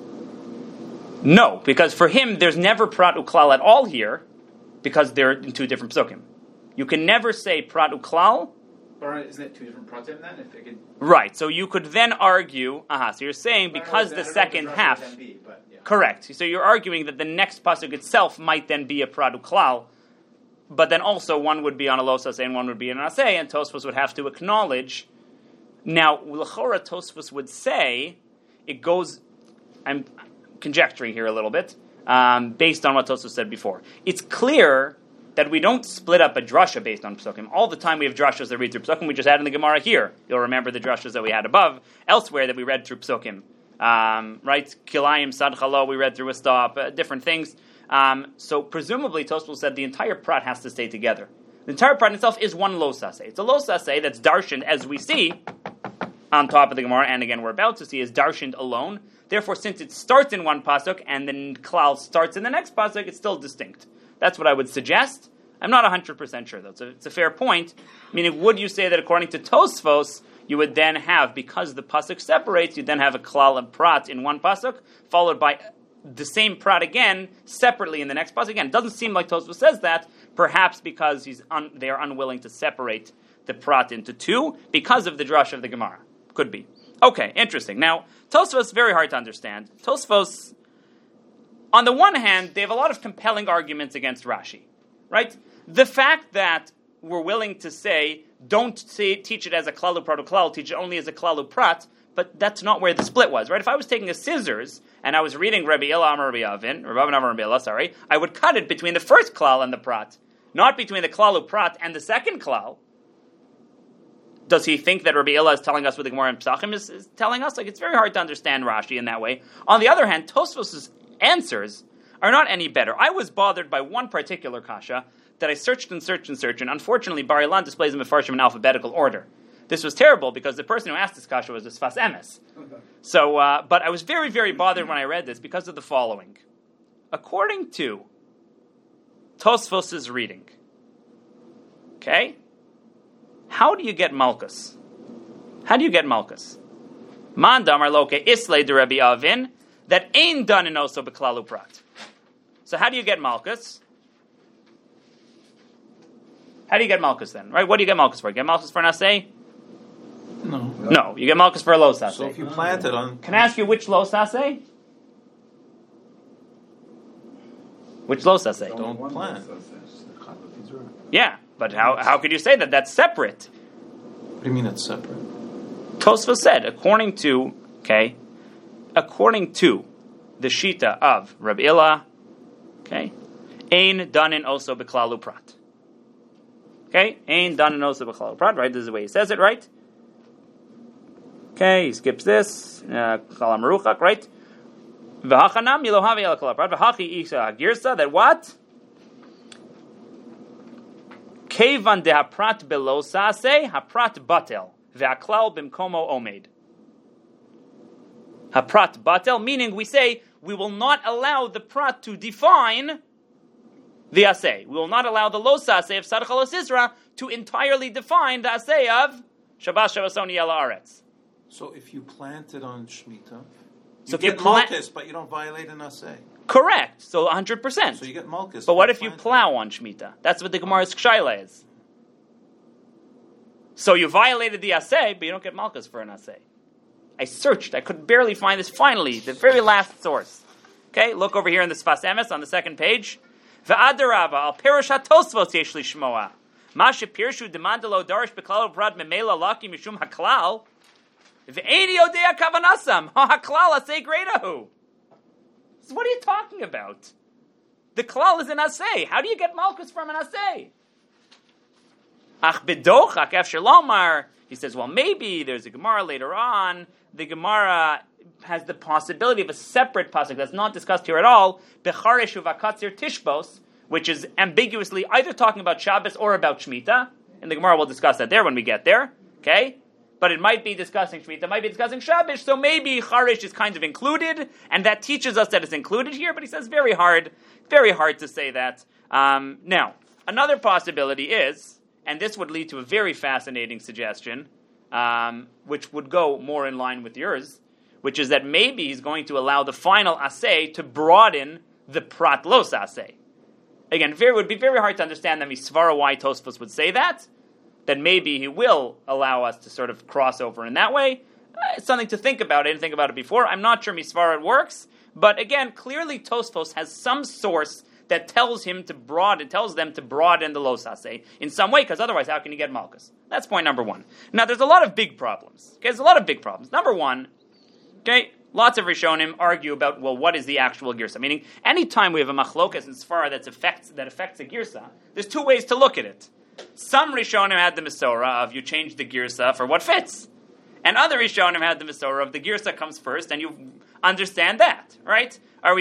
No, because for him, there's never prat uklal at all here, because they're in two different psukim. You can never say prat uklal. Isn't it two different pratim then? If it could... Right, so you could then argue, so you're saying because the second half... Correct, so you're arguing that the next pasuk itself might then be a prat uklal, but then also one would be on a lo saseh and one would be an aseh, and Tosfos would have to acknowledge. Now, l'chora Tosfos would say, it goes, I'm conjecturing here a little bit, based on what Tosfos said before. It's clear that we don't split up a drasha based on psukim. All the time we have drashas that read through psukim. We just had in the Gemara here. You'll remember the drashas that we had above, elsewhere that we read through psukim. Right? Kilayim, Sad Chalo, we read through a stop, different things. So presumably Tosfos said the entire prat has to stay together. The entire prat itself is one lo saseh. It's a lo saseh that's darshaned, as we see on top of the Gemara, and again we're about to see, is darshaned alone. Therefore, since it starts in one pasuk and then klal starts in the next pasuk, it's still distinct. That's what I would suggest. I'm not 100% sure, though. It's a fair point. Meaning, would you say that according to Tosfos, you would then have, because the pasuk separates, you then have a klal and prat in one pasuk, followed by the same prat again, separately in the next pasuk? Again, it doesn't seem like Tosfos says that, perhaps because they are unwilling to separate the prat into two, because of the drush of the Gemara. Could be. Okay, interesting. Now, Tosfos, very hard to understand. Tosfos, on the one hand, they have a lot of compelling arguments against Rashi, right? The fact that we're willing to say, don't teach it as a klalu prat klal, teach it only as a klalu prat, but that's not where the split was, right? If I was taking a scissors and I was reading Rabbi Illa Amar Rabbi Avin, Rabbi Avin Amar Rabbi Illa, I would cut it between the first klal and the prat, not between the klalu prat and the second klal. Does he think that Rabbi Illa is telling us what the Gemara in Pesachim is telling us? Like, it's very hard to understand Rashi in that way. On the other hand, Tosfos' answers are not any better. I was bothered by one particular kasha that I searched and searched and searched, and unfortunately Bar Ilan displays them in alphabetical order. This was terrible because the person who asked this kasha was a Sfas Emes. So, but I was very, very bothered when I read this because of the following. According to Tosfos' reading, okay, how do you get Malkus? How do you get Malkus? Man damar loke islay de Rabbi Avin, that ain't done in also beklalu prat. So how do you get Malkus? How do you get Malkus then? Right? What do you get Malkus for? You get Malkus for an asay? No, you get Malkus for a lo saseh. So if you plant it on... Can I ask you which lo saseh? Which lo saseh? Don't plant. Yeah, but how could you say that? That's separate. What do you mean it's separate? Tosfos said, according to the shita of Rabbi Illa, okay, ein danin also beklalu prat. Okay, ein danin also beklalu prat. Right, this is the way he says it. Right. Okay, he skips this. Chalam Ruchak. Right. V'hachanami lo havi el klal prat. V'hachi isa girsa that what? Kevan de haprat below sase haprat batel ve'aklal bimkomo omed. Haprat batel, meaning we say we will not allow the prat to define the asay. We will not allow the lo sase of Sadach Alos Isra to entirely define the asay of Shabbat Shavasoni El Aretz. So if you plant it on Shemitah, So you get malchus, but you don't violate an asay. Correct. So 100%. So you get malchus. But what if you plow on Shemitah? That's what the Gemara's Kshaila is. So you violated the asay, but you don't get malchus for an asay. I searched. I could barely find this. Finally, the very last source. Okay, look over here in the Sfas Emes on the second page. V'adarava al perish hatosvos yesh lishmoa. Ma shepirshu demandelo darish beklal brad memela laki mishum haklal. V'eini odea kavanasam ha haklal asay greatahu. So what are you talking about? The klal is an asay. How do you get malchus from an asay? Ach bedochak efsher lomar. He says, well, maybe there's a Gemara later on. The Gemara has the possibility of a separate pasuk that's not discussed here at all, Becharesh uvakatzir tishbos, which is ambiguously either talking about Shabbos or about Shemitah. And the Gemara will discuss that there when we get there. Okay? But it might be discussing Shemitah, might be discussing Shabbos, so maybe Charesh is kind of included, and that teaches us that it's included here, but he says very hard to say that. Now, another possibility is, and this would lead to a very fascinating suggestion, which would go more in line with yours, which is that maybe he's going to allow the final asay to broaden the prat los asay. Again, it would be very hard to understand that Misvara why Tosfos would say that maybe he will allow us to sort of cross over in that way. It's something to think about. I didn't think about it before. I'm not sure Misvara works, but again, clearly Tosfos has some source that tells them to broaden the los asay in some way, because otherwise how can you get malchus? That's point number one. Now there's a lot of big problems. Okay, there's a lot of big problems. Number one, okay, lots of Rishonim argue about, well, what is the actual girsa? Meaning, anytime we have a machlokas in Sfara that affects a girsa, there's two ways to look at it. Some Rishonim had the Mesorah of you change the girsa for what fits. And other Rishonim had the Mesorah of the girsa comes first and you understand that, right?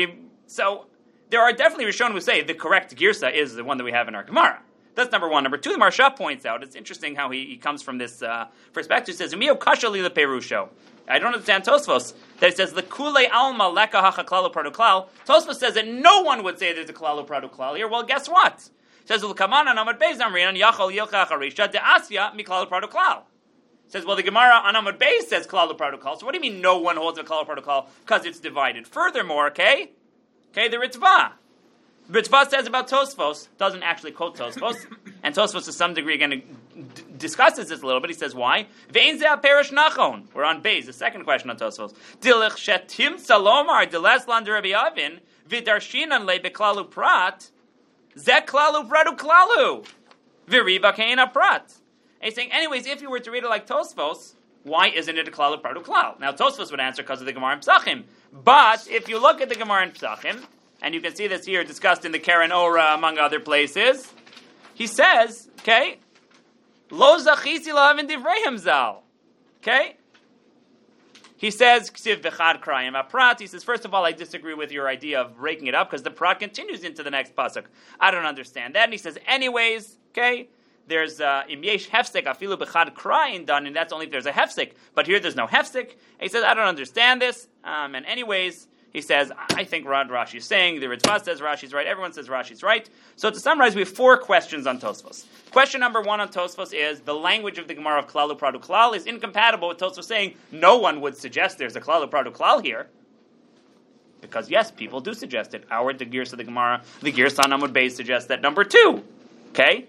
So there are definitely Rishonim who say the correct girsa is the one that we have in our Gemara. That's number one. Number two, the Maharsha points out, it's interesting how he comes from this perspective. He says, Umio kasha li leperusho. I don't understand Tosfos, that it says, L'kulei alma leka hacha klalu pradu klal. Tosfos says that no one would say there's a klalu pradu klal here. Well, guess what? It says, L'kamana namad beis amrinan yachol yilcha acharisha de asya mi klalu pradu klal. It says, well, the Gemara on Amud Beis says klalu pradu klal. So what do you mean no one holds a klalu pradu klal? Because it's divided. Furthermore, okay, the Ritzvah. Ritzvah says about Tosfos, doesn't actually quote Tosfos, and Tosfos to some degree again discusses this a little bit. He says, why? Ve'in ze perish nachon. We're on Beis, the second question on Tosfos. Dilich shetim salomar diles land Rabbi Avin v'darshinan le beklalu prat ze klalu pradu klalu v'riba keina prat. And he's saying, anyways, if you were to read it like Tosfos, why isn't it a klalu pradu klal? Now Tosfos would answer because of the Gemara in Pesachim. But if you look at the Gemara in Pesachim, and you can see this here discussed in the Keren Ora, among other places, he says, okay, Lo zachisi la'avin divrei zal. Okay? He says, Ksiv bechad krayim aprat. He says, first of all, I disagree with your idea of breaking it up, because the prat continues into the next pasuk. I don't understand that. And he says, anyways, okay, there's im yesh hefsek afilu bechad krayim done, and that's only if there's a hefsek. But here there's no hefsek. And he says, I don't understand this. And anyways, he says, I think Rashi is saying, the Ritzvah says Rashi's right, everyone says Rashi's right. So to summarize, we have 4 questions on Tosfos. Question number 1 on Tosfos is, the language of the Gemara of Klalu Pradu Klal is incompatible with Tosfos saying, no one would suggest there's a Klalu Pradu Klal here. Because yes, people do suggest it. Our the Girsa of the Gemara, the Girsa on Amud Beis suggests that. Number 2, okay?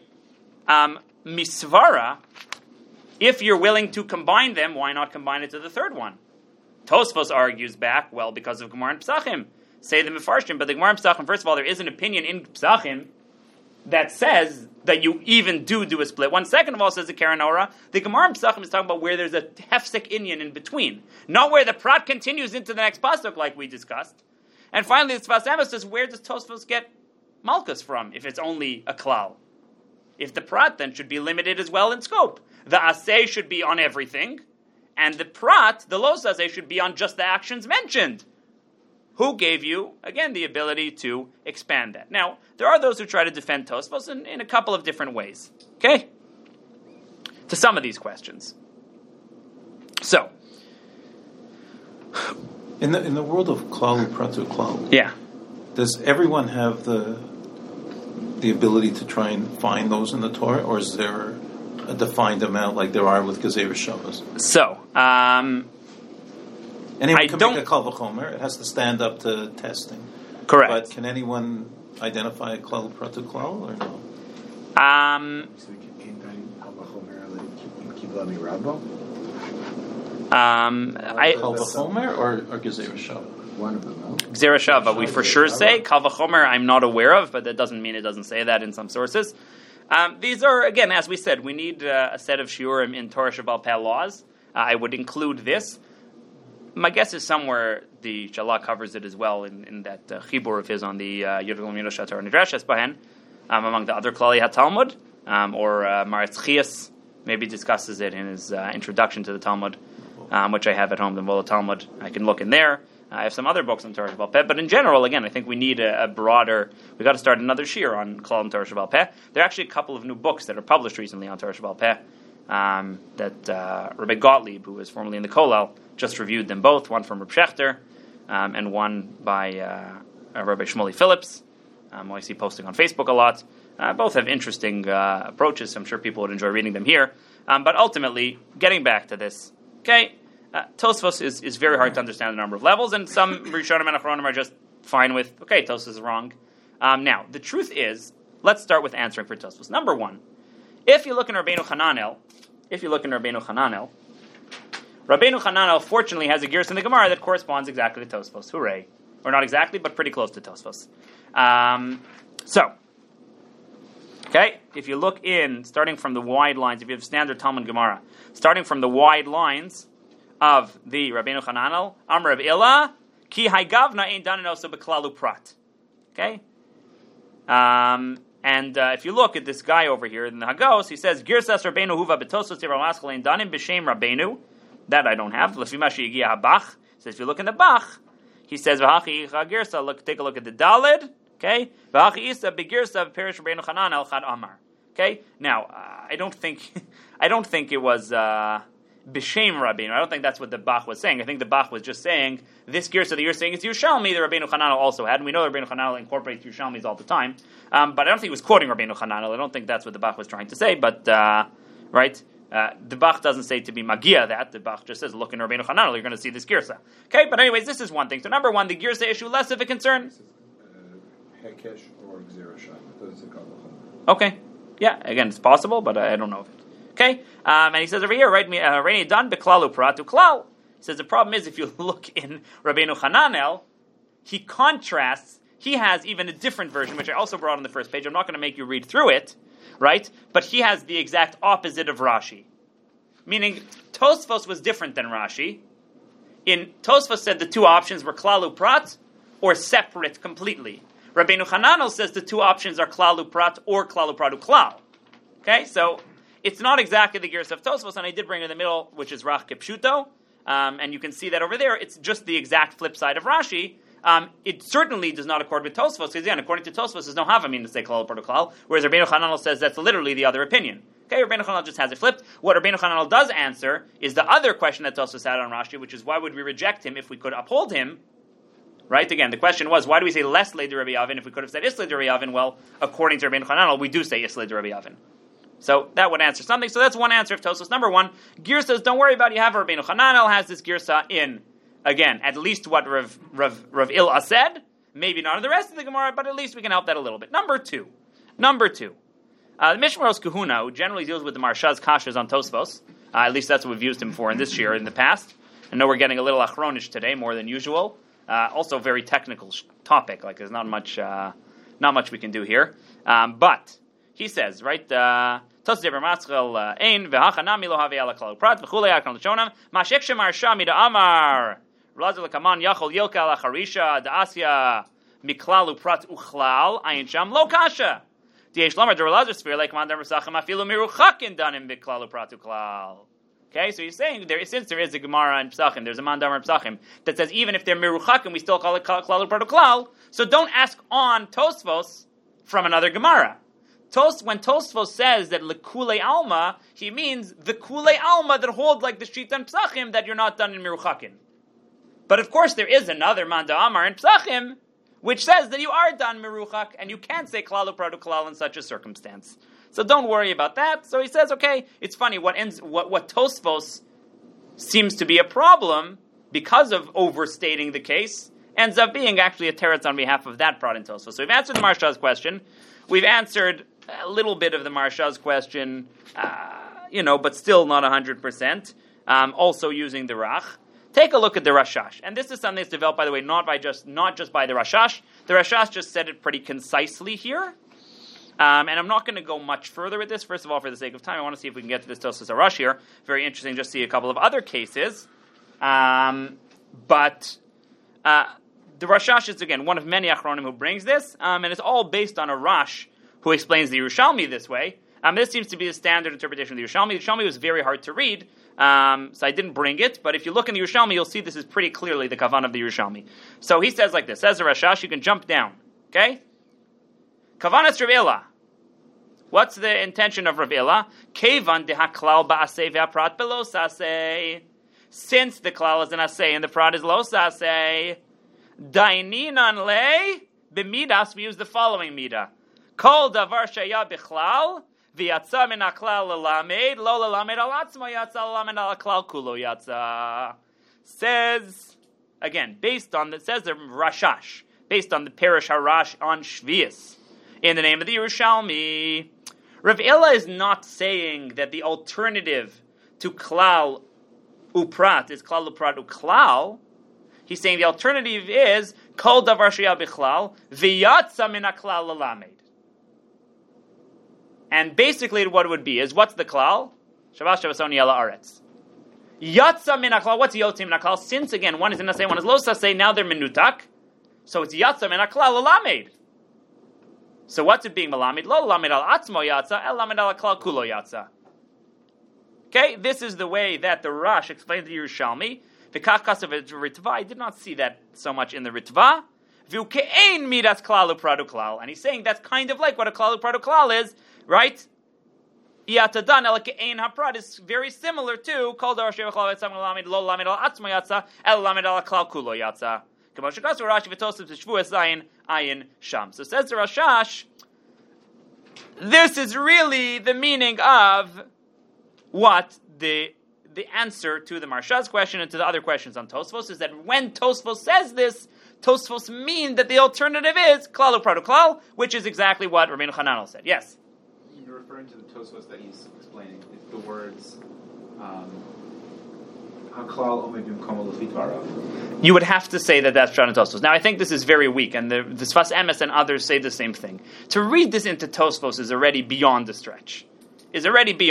Misvara, if you're willing to combine them, why not combine it to the third one? Tosfos argues back, well, because of Gemara and Pesachim. Say the Mefarshim, but the Gemara and Pesachim, first of all, there is an opinion in Pesachim that says that you even do a split. One second of all, says the Keren Ora, the Gemara and Pesachim is talking about where there's a hefsek inyan in between. Not where the prat continues into the next pasuk like we discussed. And finally, the Sfas Emes says, where does Tosfos get malchus from if it's only a klal? If the prat then should be limited as well in scope. The asay should be on everything, and the prat, the lo saseh, should be on just the actions mentioned. Who gave you, again, the ability to expand that? Now, there are those who try to defend Tosfos in a couple of different ways, okay? To some of these questions. So, in the world of klal u'prat u'klal, yeah, does everyone have the ability to try and find those in the Torah, or is there a defined amount like there are with Gezer Shavas? So, anyone can make a kal v'chomer. It has to stand up to testing. Correct. But can anyone identify a klal u'prat u'klal or no? Kal v'chomer or Gezer Shavas? One of them, no? Gezer Shava, we for sure say. Kal v'chomer, I'm not aware of, but that doesn't mean it doesn't say that in some sources. These are, again, as we said, we need a set of shiurim in Torah Sheba'al Peh laws. I would include this. My guess is somewhere the Shalah covers it as well in that chibur of his on the Yudgul Minoshat or Nidreshes Bahen, among the other Klali HaTalmud, or Maretz Chias maybe discusses it in his introduction to the Talmud, which I have at home, the Vola Talmud. I can look in there. I have some other books on Torah Sheba'al Peh, but in general, again, I think we need a broader. We got to start another shir on Klal and Torah Sheba'al Peh. There are actually a couple of new books that are published recently on Torah Sheba'al Peh. That Rabbi Gottlieb, who was formerly in the Kollel, just reviewed them both. One from Reb Shechter, and one by Rabbi Shmuley Phillips, who I see posting on Facebook a lot. Both have interesting approaches. I'm sure people would enjoy reading them here. But ultimately, getting back to this, okay. Tosfos is very hard to understand a number of levels, and some Rishonim and Achronim are just fine with, okay, Tosfos is wrong. Now, the truth is, let's start with answering for Tosfos. Number one, if you look in Rabbeinu Hananel, Rabbeinu Hananel fortunately has a gears in the Gemara that corresponds exactly to Tosfos. Hooray. Or not exactly, but pretty close to Tosfos. Okay, if you look in, starting from the wide lines, if you have standard Talmud Gemara, starting from the wide lines of the Rabbeinu Hananel, Amr of Illa, Ki Haigavna Ein Danin Osa Beklalu Prat. Okay? And if you look at this guy over here in the Hagos, he says, Girsas Rabbeinu Huva Betosos Tivra Maschal Ein Danim B'Shem Rabbeinu. That I don't have. Lefimashi Yigia HaBach. So if you look in the Bach, he says, V'hachi Yicha Girsa, take a look at the Daled. Okay? V'hachi Isa B'Girsa Perish Rabbeinu Hananel Chad Amar. Okay? Now, I don't think it was B'Shem Rabbeinu. I don't think that's what the Bach was saying. I think the Bach was just saying, this Girsa that you're saying is Yerushalmi, the Rabbeinu Hananel also had, and we know that Rabbeinu Hananel incorporates Yerushalmis all the time. But I don't think he was quoting Rabbeinu Hananel. I don't think that's what the Bach was trying to say, but, right? The Bach doesn't say to be Magia that. The Bach just says, look in Rabbeinu Hananel, you're going to see this Girsa. Okay, but anyways, this is one thing. So number one, the Girsa issue, less of a concern. Hekesh or Gezer Shavas. Okay. Yeah, again, it's possible, but I don't know of it. Okay? And he says over here, right, Reini Dan Beklalu Pratu Klal. He says the problem is, if you look in Rabbeinu Hananel, he contrasts, he has even a different version, which I also brought on the first page. I'm not going to make you read through it, right? But he has the exact opposite of Rashi. Meaning, Tosfos was different than Rashi. Tosfos said the two options were Klalu Prat or separate completely. Rabbeinu Hananel says the two options are Klalu Prat or Klalu Pratu Klal. Okay, so it's not exactly the gears of Tosfos, and I did bring in the middle, which is Rach Kipshuto, and you can see that over there. It's just the exact flip side of Rashi. It certainly does not accord with Tosfos, because again, according to Tosfos, there's no havamin to say Klalu Pratu Klal, whereas Rabbeinu Hananel says that's literally the other opinion. Okay, Rabbeinu Hananel just has it flipped. What Rabbeinu Hananel does answer is the other question that Tosfos had on Rashi, which is why would we reject him if we could uphold him? Right? Again, the question was, why do we say less Leder Rabbi Avin if we could have said Islay Rabbi Avin? Well, according to Rabbeinu Hananel, we do say Islay Rabbi Avin. So that would answer something. So that's one answer of Tosfos. Number one, Girsa says, don't worry about it, you have Rabbeinu Hananel has this Girsa in, again, at least what Rav Il'a said, maybe not in the rest of the Gemara, but at least we can help that a little bit. Number two, the Mishmaros Kahuna, who generally deals with the Marshaz Kashas on Tosfos, at least that's what we've used him for in this year in the past. I know we're getting a little achronish today, more than usual. Also very technical topic, like there's not much we can do here. But he says, right, Tos Deber Matzchel Ein V'Hachanami Lo Havi Ala Klal Prat V'Chulei Akron L'Shonam Mashek Shemar Shami Da'amar Razel Kaman Yachol Yilka Ala Charisha Da'asya Miklalu Prat Uchlal Ayin Sham Lo Kasha D'Yesh Lomar Derelazer Sphere Like Man Der Mesachem Afilu Miruchakin Danim Miklalu Prat Uchlal. Okay, so he's saying since there is a Gemara in Pesachim, there's a Mandamar in Pesachim that says even if they're Meruchakim, we still call it Klal U'Prat U'Klal. So don't ask on Tosfos from another Gemara. When Tosfos says that Lekule Alma, he means the Kule Alma that hold like the Shita and Pesachim that you're not done in Meruchakim. But of course there is another Mandamar in Pesachim which says that you are done Meruchak and you can't say Klal U'Prat U'Klal in such a circumstance. So don't worry about that. So he says, okay, it's funny, what Tosfos seems to be a problem because of overstating the case ends up being actually a teretz on behalf of that part in Tosfos. So we've answered the Marsha's question. We've answered a little bit of the Marsha's question, but still not 100%, also using the Rach. Take a look at the Rashash. And this is something that's developed, by the way, not just by the Rashash. The Rashash just said it pretty concisely here. And I'm not going to go much further with this. First of all, for the sake of time, I want to see if we can get to this Tosfos HaRash here. Very interesting, just see a couple of other cases. But the Rashash is, again, one of many Achronim who brings this, and it's all based on a Rash who explains the Yerushalmi this way. This seems to be the standard interpretation of the Yerushalmi. The Yerushalmi was very hard to read, so I didn't bring it, but if you look in the Yerushalmi, you'll see this is pretty clearly the Kavan of the Yerushalmi. So he says like this, says the Rashash, you can jump down, okay? Kavanat Rav Ila. What's the intention of Rav Ila? Kevan de haklal ba'aseh ve'aprat be'lo saseh. Since the klal is an aseh and the prat is lo saseh, daininan le b'midas, we use the following midah. Kol davar sheya b'chlal v'yatza min haklal l'lamed lo l'lamed al atzmo yatza l'lamed al haklal kulo yatza. Says, again, says the Rashash, based on the Perish Harash on Shvius, in the name of the Yerushalmi. Rav Ila is not saying that the alternative to Klal Uprat is Klal Uprat Uklal. He's saying the alternative is Kol Davar Sheya Bichlal V'yatza Min HaKlal L'Lamed. And basically what it would be is, what's the Klal? Shavas Shavason Yela Aretz. Yatza Min HaKlal, what's Yotzim Min HaKlal? Since again, one is in Naseh, one is Lo Saseh, now they're Minutak. So it's Yatza Min HaKlal L'Lamed. So what's it being Malamed? Lo Lamed al Atzmo Yatza, El Lamed al Klal Kulo Yatza. Okay, this is the way that the Rash explains the Yerushalmi. V'kach kasav Ritva, I did not see that so much in the Ritva. V'uke'ein midas Klal U'Prat U'Klal. And he's saying that's kind of like what a Klal U'Prat U'Klal is, right? Yatadan el ke'ein haprat is very similar to Kol Davar Sheya B'Chlal V'etzam Lamed Lo Lamed al Atzmo Yatza, El Lamed al Klal Kulo Yatza. So says the Rashash, this is really the meaning of what the answer to the Marsha's question and to the other questions on Tosfos is that when Tosfos says this, Tosfos mean that the alternative is Klal U'Prat U'Klal, which is exactly what Rabbeinu Hananel said. Yes? You're referring to the Tosfos that he's explaining, the words you would have to say that that's Pshat in Tosfos. Now, I think this is very weak, and the Sfas Emes and others say the same thing. To read this into Tosfos is already beyond the stretch. It's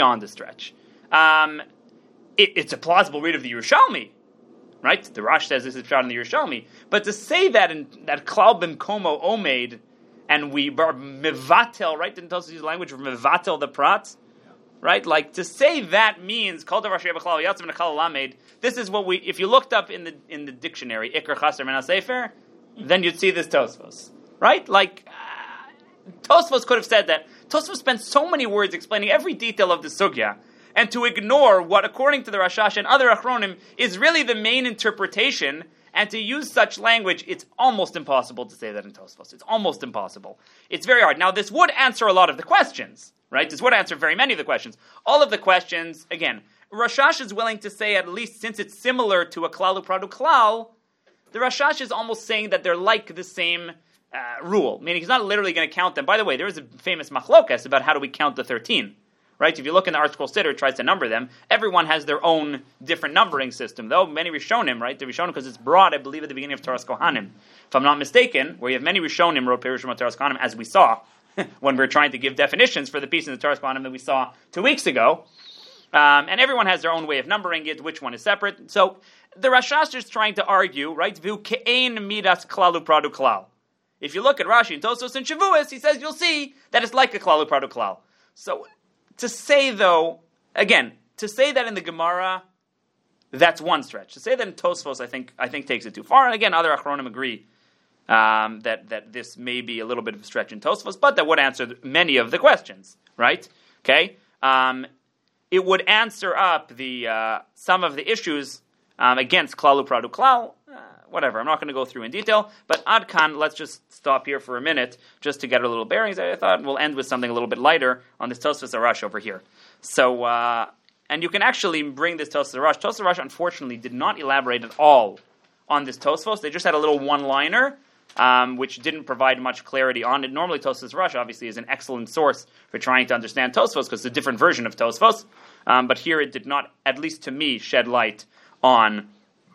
a plausible read of the Yerushalmi, right? The Rash says this is Pshat in the Yerushalmi. But to say that Klal B'mkomo Omeid, and we mevatel, right? Didn't Tosfos use the language of mevatel the prat? Right? Like, to say that means Kol Davar Sheya B'Chlal V'yatza Min HaKlal L'Lamed. This is what if you looked up in the dictionary, Iker Chaser Min HaSefer, then you'd see this Tosfos. Right? Like, Tosfos could have said that. Tosfos spent so many words explaining every detail of the sugya, and to ignore what, according to the Rashash and other Achronim, is really the main interpretation, and to use such language, it's almost impossible to say that in Tosfos. It's almost impossible. It's very hard. Now, this would answer a lot of the questions. Right? This would answer very many of the questions. All of the questions, again, Rashash is willing to say, at least since it's similar to a Klal U'Prat U'Klal, the Rashash is almost saying that they're like the same rule, meaning he's not literally going to count them. By the way, there is a famous machlokas about how do we count the 13. Right? If you look in the Art Scroll Siddur, it tries to number them. Everyone has their own different numbering system, though many Rishonim, right? The Rishonim, because it's broad, I believe, at the beginning of Toras Kohanim. If I'm not mistaken, where you have many Rishonim wrote Perushim of Toras Kohanim, as we saw, when we were trying to give definitions for the piece in the Toras Kohanim that we saw 2 weeks ago. And everyone has their own way of numbering it, which one is separate. So the Rashash is trying to argue, right? V'u ke'ein midas Klal U'Prat U'Klal. If you look at Rashi and Tosfos and Shavuos, he says you'll see that it's like a Klal U'Prat U'Klal. So to say, though, again, to say that in the Gemara, that's one stretch. To say that in Tosfos, I think takes it too far. And again, other Achronim agree that this may be a little bit of a stretch in Tosfos, but that would answer many of the questions, right? Okay, it would answer up the some of the issues against Klal Uprad Uklal. Whatever, I'm not going to go through in detail, but Adkan, let's just stop here for a minute just to get a little bearings. I thought we'll end with something a little bit lighter on this Tosfos Arash over here. So, and you can actually bring this Tosfos Arash. Tosfos Arash, unfortunately, did not elaborate at all on this Tosfos. They just had a little one-liner, which didn't provide much clarity on it. Normally, Tosfos Arash, obviously, is an excellent source for trying to understand Tosfos, because it's a different version of Tosfos. But here it did not, at least to me, shed light on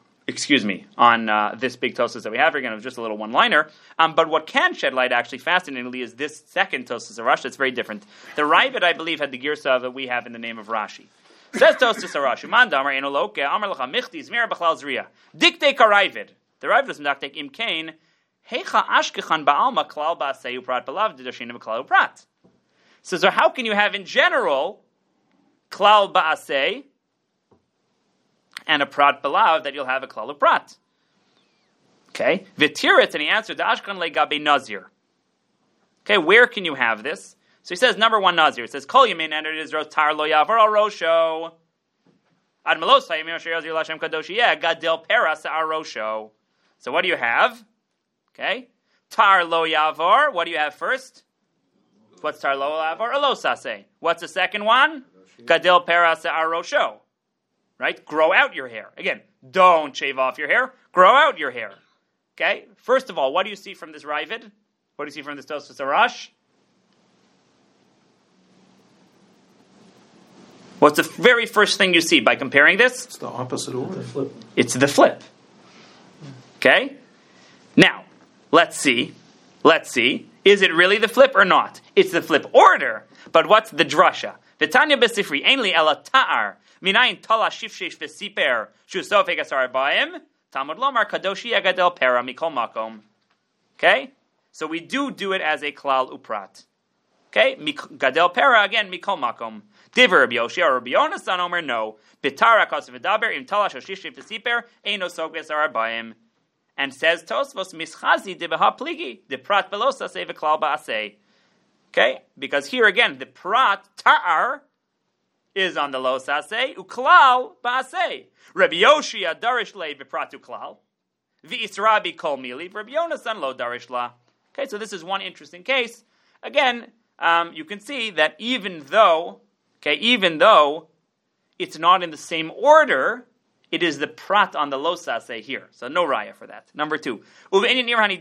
this big Tosfos that we have here. Again, it was just a little one-liner. But what can shed light, actually, fascinatingly, is this second Tosfos Arash that's very different. The Ravid, I believe, had the Girsa that we have in the name of Rashi. Says Tosfos Arash, "Uman damar eno loke, amar lecha michti zmir b'chlal zriya. Dikte ka Ravid." The Ravid is medaktek im kain, heicha ashkechan ba'alma klal ba'asei uprat b'lav didashina b'klal uprat. So how can you have, in general, klal ba'asei, and a prat belav, that you'll have a klal prat? Okay, v'tiritz, and he answered, "Da'ashkan legabe nazir." Okay, where can you have this? So he says, number one, nazir. It says, "Kol yamin entered Israel tar lo yavar al rosho ad melos hayim yosher yazir lashem kadosh yeh gadil peras ar rosho." So what do you have? Okay, tar lo yavar. What do you have first? What's tar lo yavar? Alosase. What's the second one? Gadil peras ar rosho. Right? Grow out your hair. Again, don't shave off your hair. Grow out your hair. Okay? First of all, what do you see from this Ravid? What do you see from this Tosfos Arash? What's the very first thing you see by comparing this? It's the opposite order. It's the flip. Okay? Now, let's see. Is it really the flip or not? It's the flip order. But what's the drasha? V'tanya b'sifri, ainli ela ta'ar, minayin tala shifshesh v'siper, shu sofek asar ba'im, Talmud lomar kadoshi agadel pera mikol makom. Okay? So we do it as a klal uprat. Okay? Gadel pera, again, mikol makom. Diver Rabbi Yoshi or Rabbi Yonasan Omer, no. Bitara kos v'daber, im tala shifshesh v'siper, eino sofek asar ba'im. And says Tosfos, mischazi debeha pligi, de prat belosa se v'klal ba'asei. Okay, because here again, the prat, ta'ar, is on the lo saseh, uklal ba'aseh. Rabbi Yoshi darish le v'prat uklal, v'israbi kol mili, Rabbi Yonasan lo darish la. Okay, so this is one interesting case. Again, you can see that even though it's not in the same order, it is the prat on the lo saseh here. So no raya for that. Number two. Because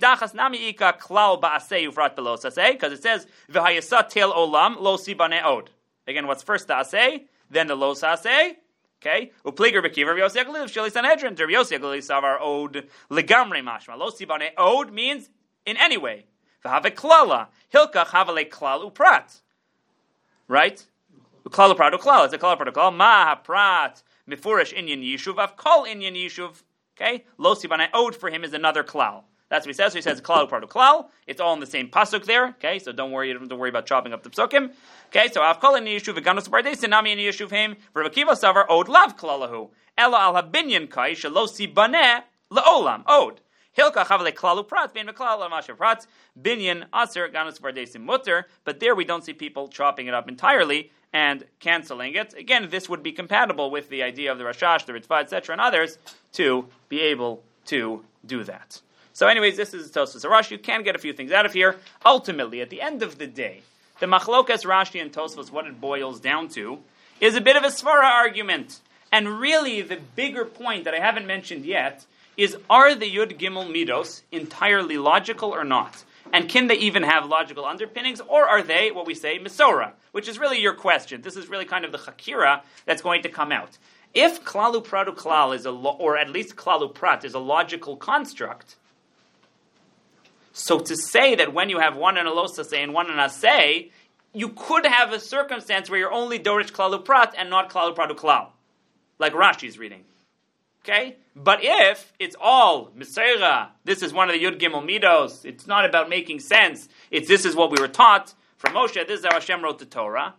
it says, V'hayasat tel olam lo sibane od. Again, what's first the aseh, then the lo saseh. Okay? Upliger b'kiv, Rabbi Yossi HaGlili, Sheli Sanhedrin, Rabbi Yossi HaGlili savar od legamre mashma. Lo sibane od means in any way. V'have klala. Hilkach havale klal uprat. Right? Klal uprat uklal. It's a klal uprat uklal. Ma prat. Mifurish inyan yishuv, I've called inyan yishuv. Okay, lo sibanai od for him is another klal. That's what he says. So he says klal part of klal. It's all in the same pasuk there. Okay, so don't worry about chopping up the psukim. Okay, so I've called inyan yishuv v'ganos bardeis nami inyan yishuv him Rabbi Akiva savar od lav klalahu ela al habinyan kai shelo sibaneh laolam od. Hilka chavle klalu prat bein meklal lamasher prat binyan aser ganos bardeis mutter. But there we don't see people chopping it up entirely and canceling it. Again, this would be compatible with the idea of the Rashash, the Ritva, etc., and others to be able to do that. So anyways, this is Tosfos Arash. You can get a few things out of here. Ultimately, at the end of the day, the Machlokas Rashi and Tosfos, what it boils down to, is a bit of a Svara argument. And really, the bigger point that I haven't mentioned yet is, are the Yud Gimel Midos entirely logical or not? And can they even have logical underpinnings, or are they, what we say, Misora? Which is really your question. This is really kind of the Chakira that's going to come out. If Klalu Pratu Klal is or at least Klalu Prat is a logical construct, so to say that when you have one in a Losase and one in a Aseh, you could have a circumstance where you're only Dorish Klalu Prat and not Klalu Pratu Klal, like Rashi's reading. Okay? But if it's all Miseira, this is one of the Yud Gimel Midos, it's not about making sense, this is what we were taught from Moshe, this is how Hashem wrote the Torah,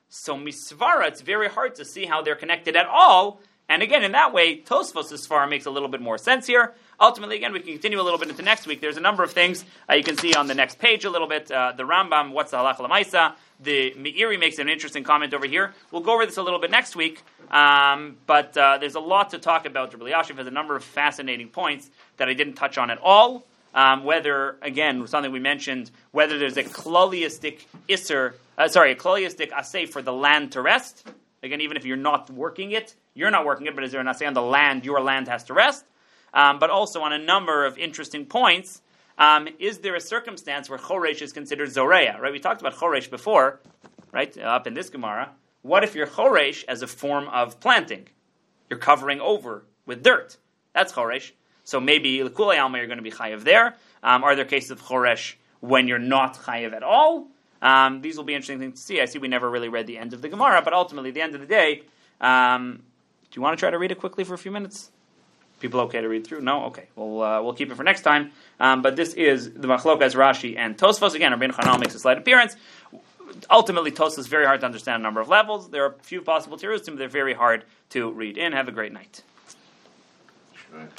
So misvara, it's very hard to see how they're connected at all. And again, in that way, Tosfos' svara makes a little bit more sense here. Ultimately, again, we can continue a little bit into next week. There's a number of things you can see on the next page a little bit. The Rambam, what's the halacha l'maisa? The Meiri makes an interesting comment over here. We'll go over this a little bit next week. But there's a lot to talk about. Rabbi Elyashiv has a number of fascinating points that I didn't touch on at all. Whether, again, something we mentioned, whether there's a kloliistic isser, a kloliistic asay for the land to rest. Again, even if you're not working it, but is there an asay on the land, your land has to rest? But also on a number of interesting points, is there a circumstance where choresh is considered zoreya? Right? We talked about choresh before, right? Up in this Gemara. What if you're choresh as a form of planting? You're covering over with dirt. That's choresh. So maybe l'kulei alma you're going to be chayiv there. Are there cases of choresh when you're not chayiv at all? These will be interesting things to see. I see we never really read the end of the Gemara, but ultimately, at the end of the day, do you want to try to read it quickly for a few minutes? People okay to read through? No? Okay. We'll keep it for next time. But this is the Machlokas, Rashi, and Tosfos. Again, Rabbeinu Chanal makes a slight appearance. Ultimately, Tosfos is very hard to understand on a number of levels. There are a few possible terusim, but they're very hard to read in. Have a great night.